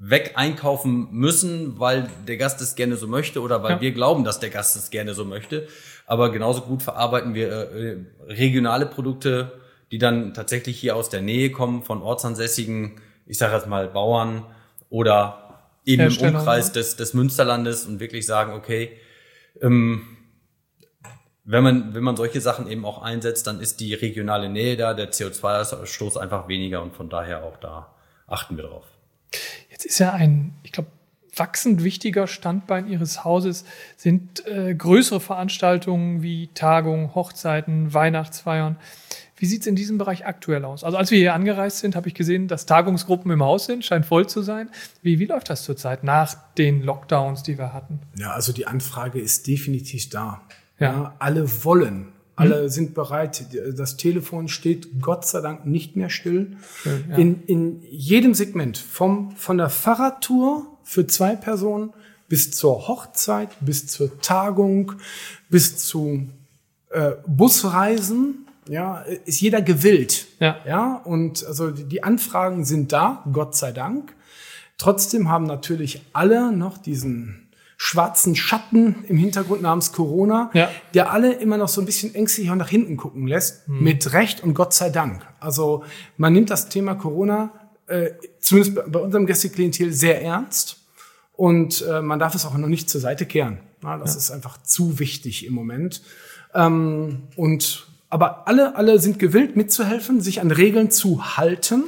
weg einkaufen müssen, weil der Gast es gerne so möchte oder weil ja. wir glauben, dass der Gast es gerne so möchte. Aber genauso gut verarbeiten wir äh, regionale Produkte, die dann tatsächlich hier aus der Nähe kommen, von ortsansässigen, ich sage jetzt mal Bauern oder eben im Umkreis des, des Münsterlandes und wirklich sagen, okay, ähm, wenn man, wenn man solche Sachen eben auch einsetzt, dann ist die regionale Nähe da, der C O zwei Ausstoß einfach weniger und von daher auch da achten wir drauf. Jetzt ist ja ein, ich glaube, wachsend wichtiger Standbein Ihres Hauses sind äh, größere Veranstaltungen wie Tagungen, Hochzeiten, Weihnachtsfeiern. Wie sieht es in diesem Bereich aktuell aus? Also als wir hier angereist sind, habe ich gesehen, dass Tagungsgruppen im Haus sind, scheint voll zu sein. Wie, wie läuft das zurzeit nach den Lockdowns, die wir hatten? Ja, also die Anfrage ist definitiv da. Ja. Ja, alle wollen. Alle mhm. sind bereit. Das Telefon steht Gott sei Dank nicht mehr still. Schön, ja. in, in jedem Segment, vom, von der Fahrradtour für zwei Personen bis zur Hochzeit, bis zur Tagung, bis zu äh, Busreisen, ja, ist jeder gewillt. Ja. Ja, und also die Anfragen sind da, Gott sei Dank. Trotzdem haben natürlich alle noch diesen schwarzen Schatten im Hintergrund namens Corona, ja. der alle immer noch so ein bisschen ängstlich nach hinten gucken lässt, hm. mit Recht und Gott sei Dank. Also man nimmt das Thema Corona, äh, zumindest bei unserem Gästeklientel, sehr ernst und äh, man darf es auch noch nicht zur Seite kehren. Ja, das ja. ist einfach zu wichtig im Moment. Ähm, und aber alle, alle sind gewillt mitzuhelfen, sich an Regeln zu halten.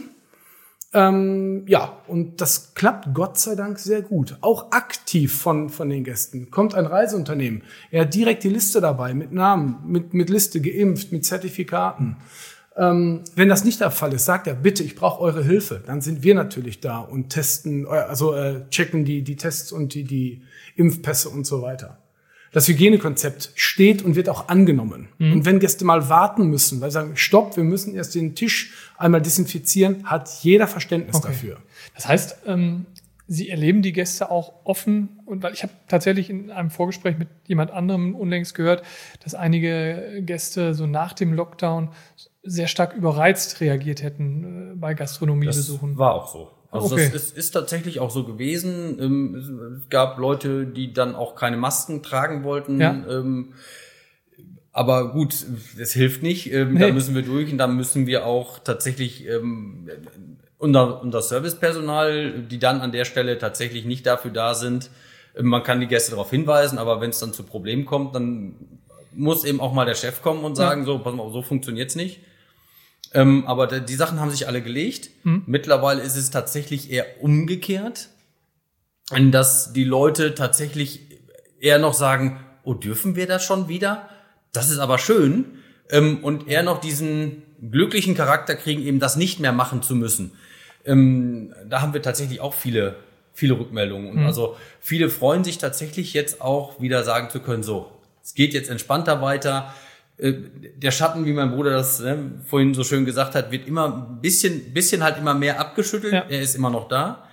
Ähm, ja, und das klappt Gott sei Dank sehr gut. Auch aktiv von, von den Gästen. Kommt ein Reiseunternehmen, er hat direkt die Liste dabei, mit Namen, mit, mit Liste, geimpft, mit Zertifikaten. Ähm, wenn das nicht der Fall ist, sagt er, bitte, ich brauche eure Hilfe. Dann sind wir natürlich da und testen, also äh, checken die, die Tests und die, die Impfpässe und so weiter. Das Hygienekonzept steht und wird auch angenommen. Mhm. Und wenn Gäste mal warten müssen, weil sie sagen, stopp, wir müssen erst den Tisch einmal desinfizieren, hat jeder Verständnis okay. dafür. Das heißt, ähm, Sie erleben die Gäste auch offen, und weil ich habe tatsächlich in einem Vorgespräch mit jemand anderem unlängst gehört, dass einige Gäste so nach dem Lockdown sehr stark überreizt reagiert hätten äh, bei Gastronomiebesuchen. Das war auch so. Also okay. das ist, ist tatsächlich auch so gewesen. Es gab Leute, die dann auch keine Masken tragen wollten. Ja. Aber gut, das hilft nicht. Nee. Da müssen wir durch und dann müssen wir auch tatsächlich unser, unser Servicepersonal, die dann an der Stelle tatsächlich nicht dafür da sind. Man kann die Gäste darauf hinweisen, aber wenn es dann zu Problemen kommt, dann muss eben auch mal der Chef kommen und sagen, ja. so, pass mal, so funktioniert's nicht. Ähm, aber die Sachen haben sich alle gelegt. Mhm. Mittlerweile ist es tatsächlich eher umgekehrt, dass die Leute tatsächlich eher noch sagen, oh, dürfen wir das schon wieder? Das ist aber schön. Ähm, und eher noch diesen glücklichen Charakter kriegen, eben das nicht mehr machen zu müssen. Ähm, da haben wir tatsächlich auch viele, viele Rückmeldungen. Und mhm. also viele freuen sich tatsächlich jetzt auch wieder sagen zu können, so, es geht jetzt entspannter weiter. Der Schatten, wie mein Bruder das ne, vorhin so schön gesagt hat, wird immer ein bisschen, bisschen halt immer mehr abgeschüttelt. Ja. Er ist immer noch da.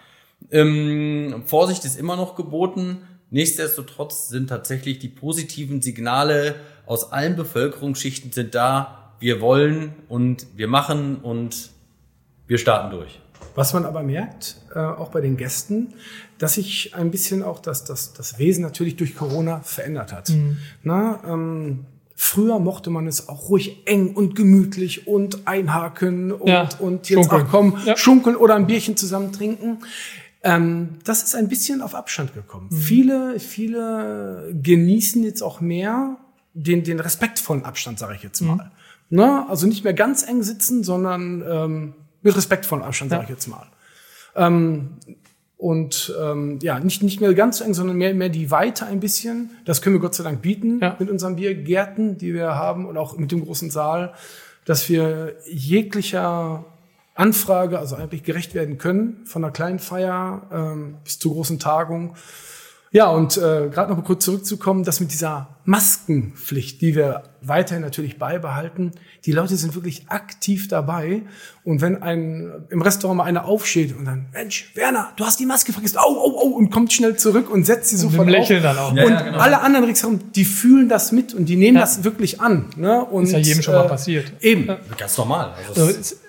Ähm, Vorsicht ist immer noch geboten. Nichtsdestotrotz sind tatsächlich die positiven Signale aus allen Bevölkerungsschichten sind da. Wir wollen und wir machen und wir starten durch. Was man aber merkt, äh, auch bei den Gästen, dass sich ein bisschen auch das, das, das Wesen natürlich durch Corona verändert hat. Mhm. Na, ähm, Früher mochte man es auch ruhig eng und gemütlich und einhaken und, ja, und jetzt schunkeln. auch komm, ja. schunkeln oder ein Bierchen zusammen trinken. Ähm, das ist ein bisschen auf Abstand gekommen. Mhm. Viele, viele genießen jetzt auch mehr den, den respektvollen Abstand, sage ich jetzt mal. Mhm. Ne? Also nicht mehr ganz eng sitzen, sondern ähm, mit respektvollem Abstand, sage ja. ich jetzt mal. Ähm, Und ähm, ja, nicht nicht mehr ganz so eng, sondern mehr mehr die Weite ein bisschen. Das können wir Gott sei Dank bieten ja. mit unseren Biergärten, die wir haben und auch mit dem großen Saal, dass wir jeglicher Anfrage also eigentlich gerecht werden können, von einer kleinen Feier ähm, bis zur großen Tagung. Ja, und äh, gerade noch mal kurz zurückzukommen, dass mit dieser Maskenpflicht, die wir weiterhin natürlich beibehalten, die Leute sind wirklich aktiv dabei. Und wenn ein im Restaurant mal einer aufsteht und dann, Mensch, Werner, du hast die Maske vergessen, au, au, au, und kommt schnell zurück und setzt sie sofort auf. Lächeln dann auch. Ja, und ja, genau. alle anderen ringsherum, die fühlen das mit und die nehmen ja. das wirklich an. Ne? Und, ist ja jedem schon mal äh, passiert. Eben. Ja. Ganz normal. Also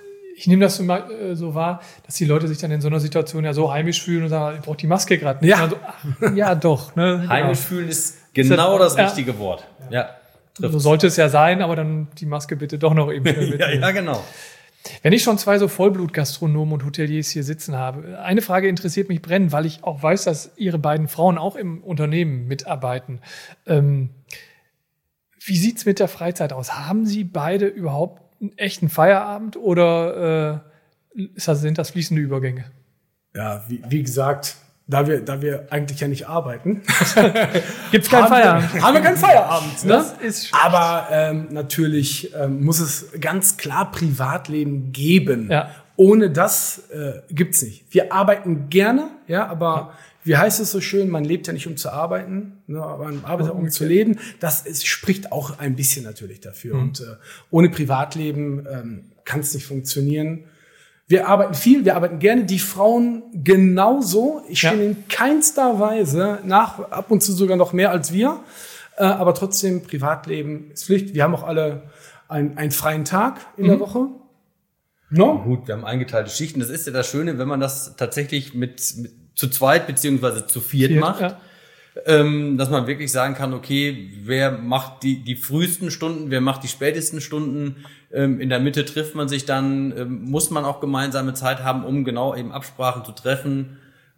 ich nehme das so, mal, äh, so wahr, dass die Leute sich dann in so einer Situation ja so heimisch fühlen und sagen, ich brauche die Maske gerade nicht. Ja. So, ach, ja, doch. Ne? Heimisch genau. fühlen ist genau das ja. richtige Wort. Ja. So sollte es ja sein, aber dann die Maske bitte doch noch eben schnell ja, ja, genau. Wenn ich schon zwei so Vollblut-Gastronomen und Hoteliers hier sitzen habe, eine Frage interessiert mich brennend, weil ich auch weiß, dass Ihre beiden Frauen auch im Unternehmen mitarbeiten. Ähm, wie sieht's mit der Freizeit aus? Haben Sie beide überhaupt einen echten Feierabend oder äh, ist das, sind das fließende Übergänge? Ja, wie, wie gesagt, da wir, da wir eigentlich ja nicht arbeiten, gibt's keinen Feierabend. Wir, haben wir keinen Feierabend. Ne? Das ist schlecht. Aber ähm, natürlich ähm, muss es ganz klar Privatleben geben. Ja. Ohne das äh, gibt's nicht. Wir arbeiten gerne, ja, aber ja. Wie heißt es so schön? Man lebt ja nicht, um zu arbeiten, ne, aber man arbeitet, um okay. zu leben. Das ist, spricht auch ein bisschen natürlich dafür. Mhm. Und äh, ohne Privatleben ähm, kann es nicht funktionieren. Wir arbeiten viel, wir arbeiten gerne. Die Frauen genauso. Ich stehe ja. in keinster Weise nach, ab und zu sogar noch mehr als wir. Äh, aber trotzdem, Privatleben ist Pflicht. Wir haben auch alle ein, einen freien Tag in mhm. der Woche. No? Gut, wir haben eingeteilte Schichten. Das ist ja das Schöne, wenn man das tatsächlich mit, mit zu zweit beziehungsweise zu viert, viert macht. Ja. Ähm, dass man wirklich sagen kann, okay, wer macht die, die frühesten Stunden, wer macht die spätesten Stunden, ähm, in der Mitte trifft man sich dann, ähm, muss man auch gemeinsame Zeit haben, um genau eben Absprachen zu treffen.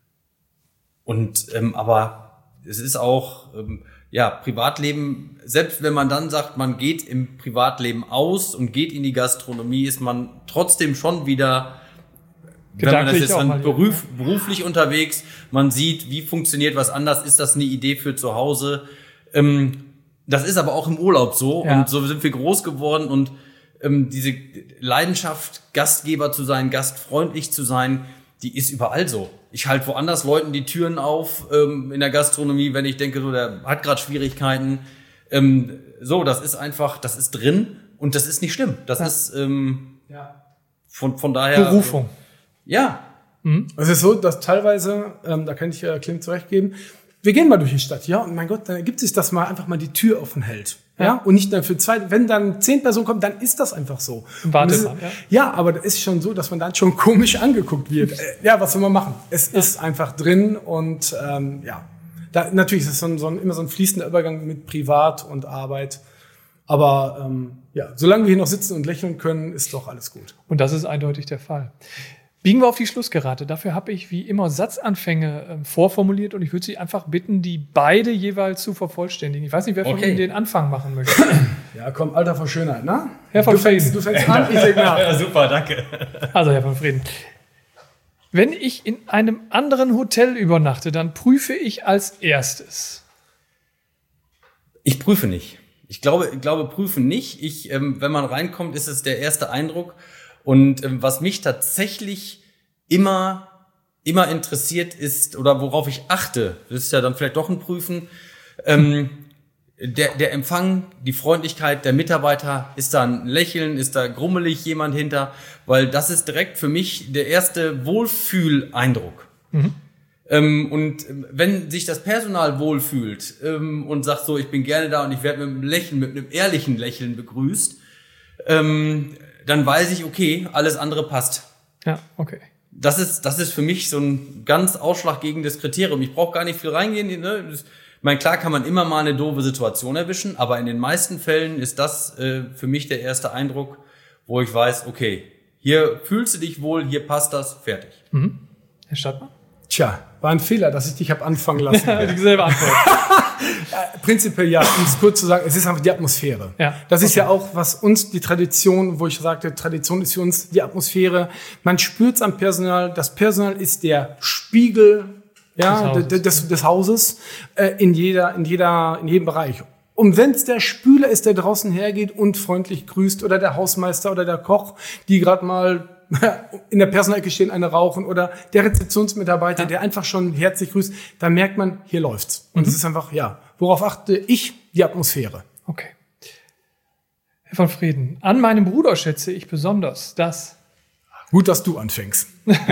Und, ähm, aber es ist auch, ähm, ja, Privatleben, selbst wenn man dann sagt, man geht im Privatleben aus und geht in die Gastronomie, ist man trotzdem schon wieder, wenn man das jetzt dann beruf, beruflich unterwegs, man sieht, wie funktioniert was anders, ist das eine Idee für zu Hause. Ähm, das ist aber auch im Urlaub so ja. und so sind wir groß geworden und ähm, diese Leidenschaft, Gastgeber zu sein, gastfreundlich zu sein, die ist überall so. Ich halte woanders Leuten die Türen auf ähm, in der Gastronomie, wenn ich denke, so der hat gerade Schwierigkeiten. Ähm, so, das ist einfach, das ist drin und das ist nicht schlimm. Das ja. ist ähm, ja. von von daher Berufung. Ja. Mhm. Es ist so, dass teilweise, ähm, da kann ich äh, Clem zurechtgeben, wir gehen mal durch die Stadt, ja, und mein Gott, dann ergibt sich, dass man einfach mal die Tür offen hält, ja, ja? Und nicht dann für zwei, wenn dann zehn Personen kommen, dann ist das einfach so. Warte mal, ja. ja, aber das ist schon so, dass man dann schon komisch angeguckt wird. äh, ja, was soll man machen? Es ja. ist einfach drin und ähm, ja, da, natürlich ist es so ein, so ein, immer so ein fließender Übergang mit Privat und Arbeit, aber ähm, ja, solange wir hier noch sitzen und lächeln können, ist doch alles gut. Und das ist eindeutig der Fall. Biegen wir auf die Schlussgerade. Dafür habe ich wie immer Satzanfänge äh, vorformuliert und ich würde Sie einfach bitten, die beide jeweils zu vervollständigen. Ich weiß nicht, wer von okay. Ihnen den Anfang machen möchte. Ja, komm, Alter von Schönheit, ne? Herr von du Frieden. Fängst, du fängst an, ich sag nach. Ja, super, danke. Also, Herr von Frieden. Wenn ich in einem anderen Hotel übernachte, dann prüfe ich als erstes. Ich prüfe nicht. Ich glaube, ich glaube prüfen nicht. Ich, ähm, wenn man reinkommt, ist es der erste Eindruck. Und ähm, was mich tatsächlich immer immer interessiert ist oder worauf ich achte, das ist ja dann vielleicht doch ein Prüfen, ähm, der der Empfang, die Freundlichkeit der Mitarbeiter, ist da ein Lächeln, ist da grummelig jemand hinter, weil das ist direkt für mich der erste Wohlfühleindruck. Mhm. Ähm, und wenn sich das Personal wohlfühlt ähm, und sagt so, ich bin gerne da und ich werde mit einem Lächeln, mit einem ehrlichen Lächeln begrüßt, ähm, dann weiß ich, okay, alles andere passt. Ja, okay. Das ist, das ist für mich so ein ganz ausschlaggebendes Kriterium. Ich brauche gar nicht viel reingehen. Ne? Ich meine, klar kann man immer mal eine doofe Situation erwischen, aber in den meisten Fällen ist das äh, für mich der erste Eindruck, wo ich weiß, okay, hier fühlst du dich wohl, hier passt das, fertig. Mhm. Herr Stadtmann? Tja, war ein Fehler, dass ich dich habe anfangen lassen. Die selbe Antwort. Ja, prinzipiell ja, um es kurz zu sagen, es ist einfach die Atmosphäre. Ja, das ist okay. ja auch, was uns die Tradition, wo ich sagte, Tradition ist für uns die Atmosphäre. Man spürt es am Personal. Das Personal ist der Spiegel ja, des, des, des Hauses äh, in jeder, in jeder, in jedem Bereich. Und wenn es der Spüler ist, der draußen hergeht und freundlich grüßt, oder der Hausmeister oder der Koch, die gerade mal in der Personalecke stehen, eine rauchen, oder der Rezeptionsmitarbeiter, ja. der einfach schon herzlich grüßt, da merkt man, hier läuft's. Und es mhm. ist einfach, ja, worauf achte ich? Die Atmosphäre. Okay. Herr von Frieden, an meinem Bruder schätze ich besonders das. Gut, dass du anfängst.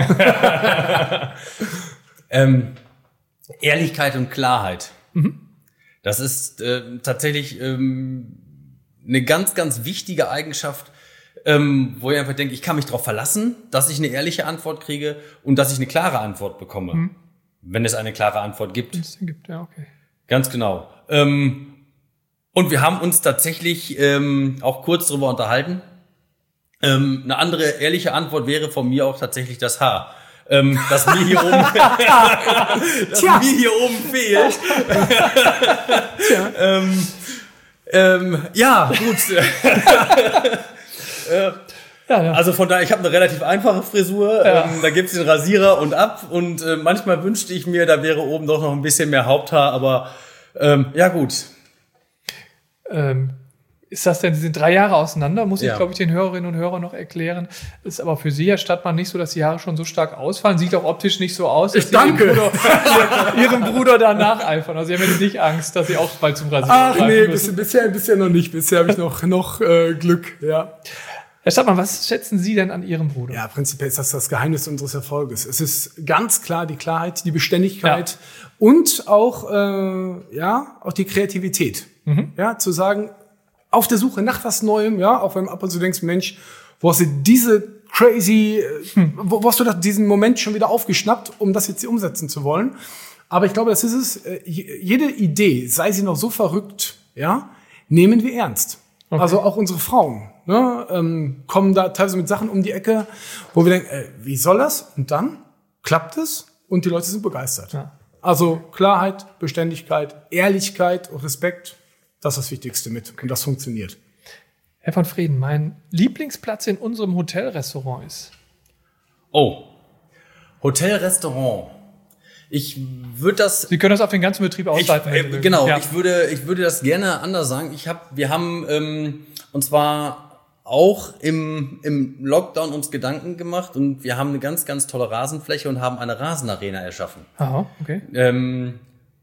ähm, Ehrlichkeit und Klarheit. Mhm. Das ist äh, tatsächlich ähm, eine ganz, ganz wichtige Eigenschaft, ähm, wo ich einfach denke, ich kann mich darauf verlassen, dass ich eine ehrliche Antwort kriege und dass ich eine klare Antwort bekomme, mhm. wenn es eine klare Antwort gibt. Wenn es den gibt, ja, okay. Ganz genau. Ähm, und wir haben uns tatsächlich ähm, auch kurz darüber unterhalten. Ähm, eine andere ehrliche Antwort wäre von mir auch tatsächlich das Haar. Ähm, das mir hier oben, das mir hier oben fehlt. ähm, ähm, ja, gut. äh, ja, ja. Also von daher, ich habe eine relativ einfache Frisur. Ja. Ähm, da gibt's den Rasierer und ab. Und äh, manchmal wünschte ich mir, da wäre oben doch noch ein bisschen mehr Haupthaar. Aber ähm, ja, gut. Ähm. Ist das denn, Sie sind drei Jahre auseinander, muss ja. ich, glaube ich, den Hörerinnen und Hörern noch erklären. Ist aber für Sie, Herr Stadtmann, nicht so, dass die Haare schon so stark ausfallen. Sieht auch optisch nicht so aus, dass ich danke. Sie Ihrem Bruder, Ihrem Bruder da nacheifern. Also Sie haben jetzt nicht Angst, dass Sie auch bald zum Rasieren Ach nee, bis, bisher, bisher noch nicht. Bisher habe ich noch, noch äh, Glück, ja. Herr Stadtmann, was schätzen Sie denn an Ihrem Bruder? Ja, prinzipiell ist das das Geheimnis unseres Erfolges. Es ist ganz klar die Klarheit, die Beständigkeit ja. und auch, äh, ja, auch die Kreativität. Mhm. Ja, zu sagen, auf der Suche nach was Neuem, ja, auch wenn du ab und zu denkst, Mensch, wo hast du diese crazy, hm. wo, wo hast du diesen Moment schon wieder aufgeschnappt, um das jetzt hier umsetzen zu wollen? Aber ich glaube, das ist es. Jede Idee, sei sie noch so verrückt, ja, nehmen wir ernst. Okay. Also auch unsere Frauen, ne, ähm, kommen da teilweise mit Sachen um die Ecke, wo wir denken, äh, wie soll das? Und dann klappt es und die Leute sind begeistert. Ja. Also Klarheit, Beständigkeit, Ehrlichkeit und Respekt. Das ist das Wichtigste mit. Und das funktioniert. Herr von Frieden, mein Lieblingsplatz in unserem Hotelrestaurant ist? Oh, Hotelrestaurant. Ich würde das... Sie können das auf den ganzen Betrieb ausweiten. Ich, äh, genau, ja. ich würde ich würde das gerne anders sagen. Ich hab, wir haben, ähm, und zwar auch im, im Lockdown uns Gedanken gemacht und wir haben eine ganz, ganz tolle Rasenfläche und haben eine Rasenarena erschaffen. Aha, okay. Ähm,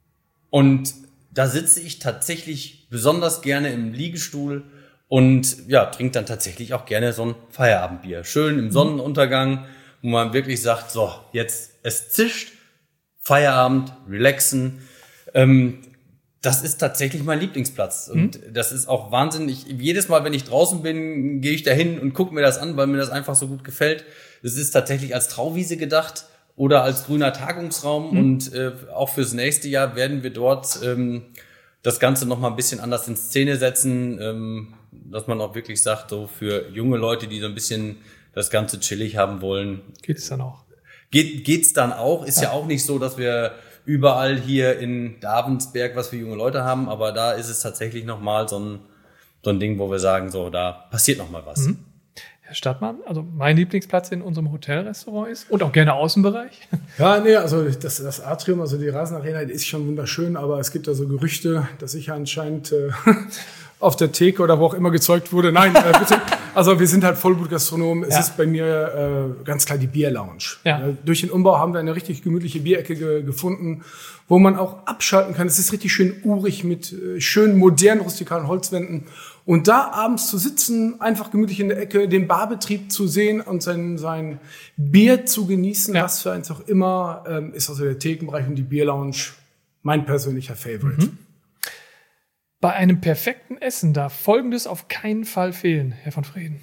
und da sitze ich tatsächlich besonders gerne im Liegestuhl und ja, trinke dann tatsächlich auch gerne so ein Feierabendbier. Schön im Sonnenuntergang, wo man wirklich sagt, so, jetzt es zischt, Feierabend, relaxen. Ähm, das ist tatsächlich mein Lieblingsplatz. Und mhm. das ist auch wahnsinnig. Jedes Mal, wenn ich draußen bin, gehe ich da hin und gucke mir das an, weil mir das einfach so gut gefällt. Es ist tatsächlich als Trauwiese gedacht. Oder als grüner Tagungsraum. Mhm. Und äh, auch fürs nächste Jahr werden wir dort ähm, das Ganze noch mal ein bisschen anders in Szene setzen, ähm, dass man auch wirklich sagt, so für junge Leute, die so ein bisschen das Ganze chillig haben wollen. Geht es dann auch? Geht geht's dann auch. Ist ja. ja auch nicht so, dass wir überall hier in Davensberg was für junge Leute haben, aber da ist es tatsächlich noch mal so ein, so ein Ding, wo wir sagen, so da passiert noch mal was. Mhm. Herr Stadtmann, also mein Lieblingsplatz in unserem Hotelrestaurant ist und auch gerne Außenbereich. Ja, nee, also das, das Atrium, also die Rasenarena, die ist schon wunderschön, aber es gibt da so Gerüchte, dass ich anscheinend äh, auf der Theke oder wo auch immer gezeugt wurde. Nein, äh, bitte. Also wir sind halt Vollblutgastronomen. Es ja. ist bei mir äh, ganz klar die Bierlounge. Ja. Äh, durch den Umbau haben wir eine richtig gemütliche Bierecke ge- gefunden, wo man auch abschalten kann. Es ist richtig schön urig mit äh, schönen, modernen, rustikalen Holzwänden. Und da abends zu sitzen, einfach gemütlich in der Ecke, den Barbetrieb zu sehen und sein, sein Bier zu genießen, ja. was für eins auch immer, ähm, ist also der Thekenbereich und die Bierlounge mein persönlicher Favorite. Mhm. Bei einem perfekten Essen darf Folgendes auf keinen Fall fehlen, Herr von Frieden.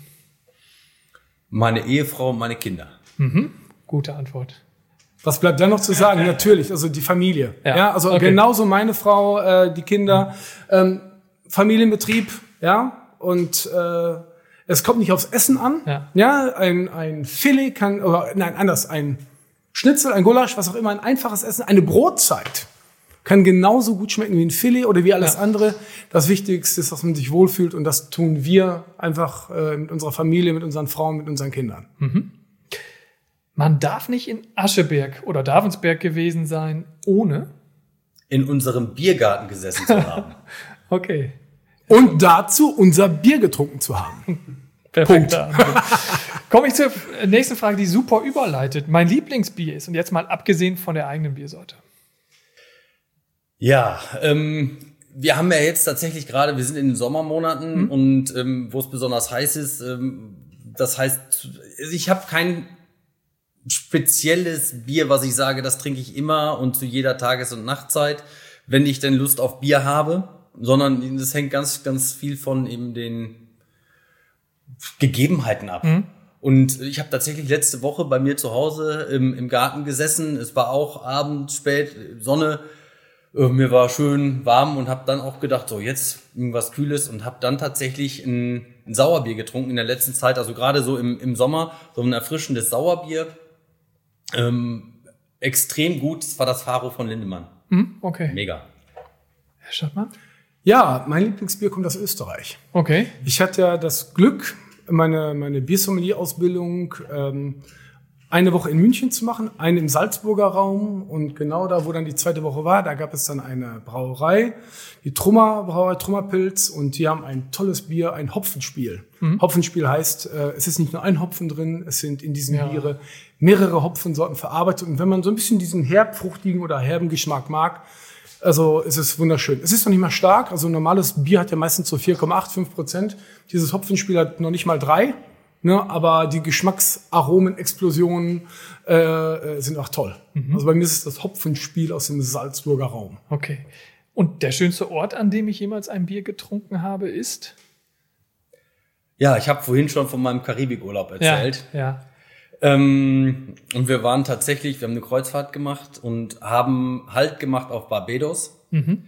Meine Ehefrau und meine Kinder. Mhm. Gute Antwort. Was bleibt dann noch zu sagen? Natürlich, also die Familie. Ja, ja also okay. genauso meine Frau, äh, die Kinder, ähm, Familienbetrieb, ja, und äh, es kommt nicht aufs Essen an. Ja, ja ein, ein Filet kann, oder nein, anders, ein Schnitzel, ein Gulasch, was auch immer, ein einfaches Essen, eine Brotzeit kann genauso gut schmecken wie ein Filet oder wie alles ja. andere. Das Wichtigste ist, dass man sich wohlfühlt und das tun wir einfach äh, mit unserer Familie, mit unseren Frauen, mit unseren Kindern. Mhm. Man darf nicht in Ascheberg oder Davensberg gewesen sein, ohne in unserem Biergarten gesessen zu haben. Okay. Und dazu unser Bier getrunken zu haben. Perfekt. Komme ich zur nächsten Frage, die super überleitet. Mein Lieblingsbier ist, und jetzt mal abgesehen von der eigenen Biersorte. Ja, ähm, wir haben ja jetzt tatsächlich gerade, wir sind in den Sommermonaten mhm. und ähm, wo es besonders heiß ist, ähm, das heißt, ich habe kein spezielles Bier, was ich sage, das trinke ich immer und zu jeder Tages- und Nachtzeit, wenn ich denn Lust auf Bier habe, sondern das hängt ganz, ganz viel von eben den Gegebenheiten ab. Mhm. Und ich habe tatsächlich letzte Woche bei mir zu Hause im, im Garten gesessen. Es war auch Abend, spät, Sonne. Äh, mir war schön warm und habe dann auch gedacht, so jetzt irgendwas Kühles und habe dann tatsächlich ein, ein Sauerbier getrunken in der letzten Zeit. Also gerade so im, im Sommer, so ein erfrischendes Sauerbier. Ähm, extrem gut, das war das Faro von Lindemann. Mhm, okay. Mega. Herr Stadtmann? Ja, mein Lieblingsbier kommt aus Österreich. Okay. Ich hatte ja das Glück, meine, meine Biersommelier-Ausbildung ähm, eine Woche in München zu machen, eine im Salzburger Raum und genau da, wo dann die zweite Woche war, da gab es dann eine Brauerei, die Trummer Brauerei Trummerpilz und die haben ein tolles Bier, ein Hopfenspiel. Mhm. Hopfenspiel heißt, äh, es ist nicht nur ein Hopfen drin, es sind in diesem ja. Biere mehrere Hopfensorten verarbeitet und wenn man so ein bisschen diesen herbfruchtigen oder herben Geschmack mag, also es ist wunderschön. Es ist noch nicht mal stark, also ein normales Bier hat ja meistens so vier Komma acht, fünf Prozent. Dieses Hopfenspiel hat noch nicht mal drei, ne, aber die Geschmacksaromen, Explosionen äh, sind auch toll. Mhm. Also bei mir ist es das Hopfenspiel aus dem Salzburger Raum. Okay. Und der schönste Ort, an dem ich jemals ein Bier getrunken habe, ist? Ja, ich habe vorhin schon von meinem Karibikurlaub erzählt. Ja, ja. Ähm, und wir waren tatsächlich, wir haben eine Kreuzfahrt gemacht und haben Halt gemacht auf Barbados. Mhm.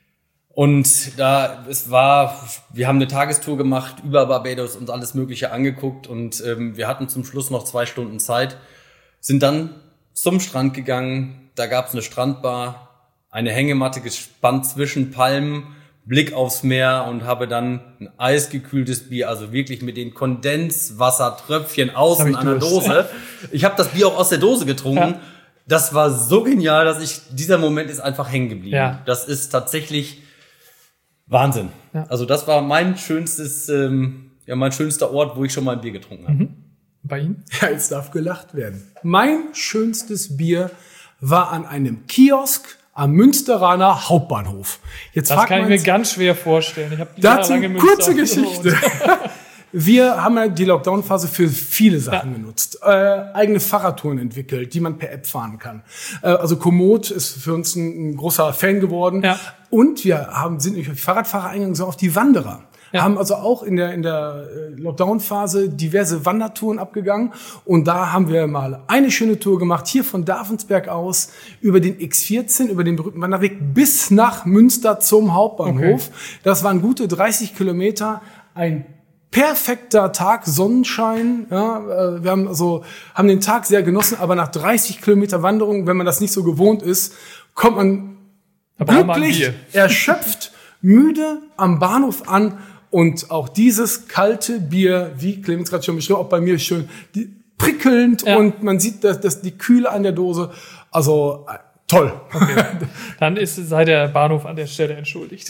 Und da, es war, wir haben eine Tagestour gemacht über Barbados und alles Mögliche angeguckt und ähm, wir hatten zum Schluss noch zwei Stunden Zeit, sind dann zum Strand gegangen, da gab's eine Strandbar, eine Hängematte gespannt zwischen Palmen, Blick aufs Meer und habe dann ein eisgekühltes Bier, also wirklich mit den Kondenswassertröpfchen außen an der Dose. Ich habe das Bier auch aus der Dose getrunken. Ja. Das war so genial, dass ich, dieser Moment ist einfach hängen geblieben. Ja. Das ist tatsächlich Wahnsinn. Ja. Also das war mein schönstes, ähm, ja, mein schönster Ort, wo ich schon mal ein Bier getrunken habe. Mhm. Bei Ihnen? Ja, jetzt darf gelacht werden. Mein schönstes Bier war an einem Kiosk am Münsteraner Hauptbahnhof. Jetzt das kann ich mir ganz schwer vorstellen. Ich habe dazu eine kurze Geschichte. Wir haben ja die Lockdown-Phase für viele Sachen ja. genutzt. Äh, eigene Fahrradtouren entwickelt, die man per App fahren kann. Äh, also Komoot ist für uns ein, ein großer Fan geworden. Ja. Und wir haben, sind nicht auf die Fahrradfahrer eingegangen, sondern auf die Wanderer. Ja. Haben also auch in der, in der Lockdown-Phase diverse Wandertouren abgegangen. Und da haben wir mal eine schöne Tour gemacht, hier von Davensberg aus, über den X vierzehn, über den berühmten Wanderweg bis nach Münster zum Hauptbahnhof. Okay. Das waren gute dreißig Kilometer, ein perfekter Tag, Sonnenschein. Ja, wir haben also, haben den Tag sehr genossen, aber nach dreißig Kilometer Wanderung, wenn man das nicht so gewohnt ist, kommt man aber glücklich, erschöpft, müde am Bahnhof an. Und auch dieses kalte Bier, wie Clemens gerade schon beschrieben, auch bei mir schön die, prickelnd ja. und man sieht das, das, die Kühle an der Dose. Also äh, toll. Okay. Dann ist, sei der Bahnhof an der Stelle entschuldigt.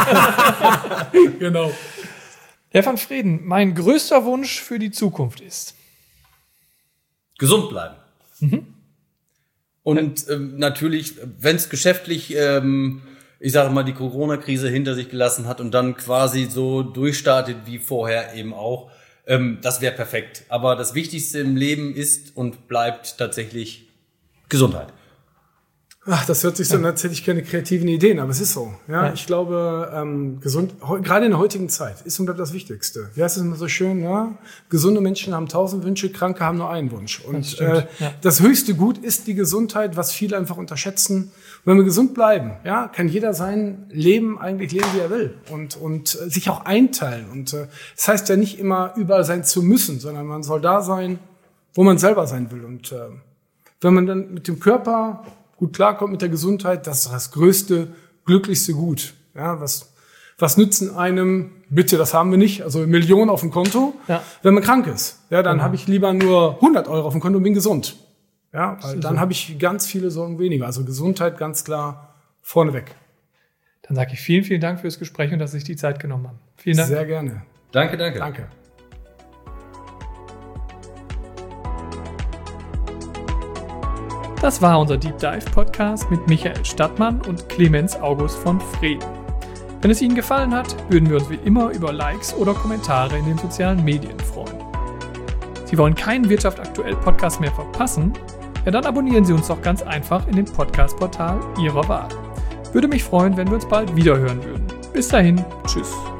Genau. Herr van Freden, mein größter Wunsch für die Zukunft ist? Gesund bleiben. Mhm. Und ähm, natürlich, wenn es geschäftlich... Ähm, ich sage mal, die Corona-Krise hinter sich gelassen hat und dann quasi so durchstartet wie vorher eben auch, ähm, das wäre perfekt. Aber das Wichtigste im Leben ist und bleibt tatsächlich Gesundheit. Ach, das hört sich so an, als hätte ich keine kreativen Ideen, aber es ist so. Ja, ja. Ich glaube, ähm, gesund, gerade in der heutigen Zeit ist und bleibt das Wichtigste. Wie heißt es immer so schön? Ja? Gesunde Menschen haben tausend Wünsche, Kranke haben nur einen Wunsch. Und das, äh, ja. das höchste Gut ist die Gesundheit, was viele einfach unterschätzen. Und wenn wir gesund bleiben, ja, kann jeder sein Leben eigentlich leben, wie er will und und äh, sich auch einteilen. Und äh, das heißt ja nicht immer überall sein zu müssen, sondern man soll da sein, wo man selber sein will. Und äh, wenn man dann mit dem Körper gut klarkommt, mit der Gesundheit, das ist das größte, glücklichste Gut. Ja, was, was nützen einem, bitte, das haben wir nicht, also Millionen auf dem Konto, ja. wenn man krank ist. Ja, dann mhm. habe ich lieber nur hundert Euro auf dem Konto und bin gesund. Ja, weil dann so. habe ich ganz viele Sorgen weniger. Also Gesundheit ganz klar vorneweg. Dann sage ich vielen, vielen Dank fürs Gespräch und dass Sie sich die Zeit genommen haben. Vielen Dank. Sehr gerne. Danke, danke. Danke. Das war unser Deep Dive Podcast mit Michael Stadtmann und Clemens August von Freden. Wenn es Ihnen gefallen hat, würden wir uns wie immer über Likes oder Kommentare in den sozialen Medien freuen. Sie wollen keinen Wirtschaft aktuell Podcast mehr verpassen? Ja, dann abonnieren Sie uns doch ganz einfach in dem Podcast-Portal Ihrer Wahl. Würde mich freuen, wenn wir uns bald wieder hören würden. Bis dahin, tschüss.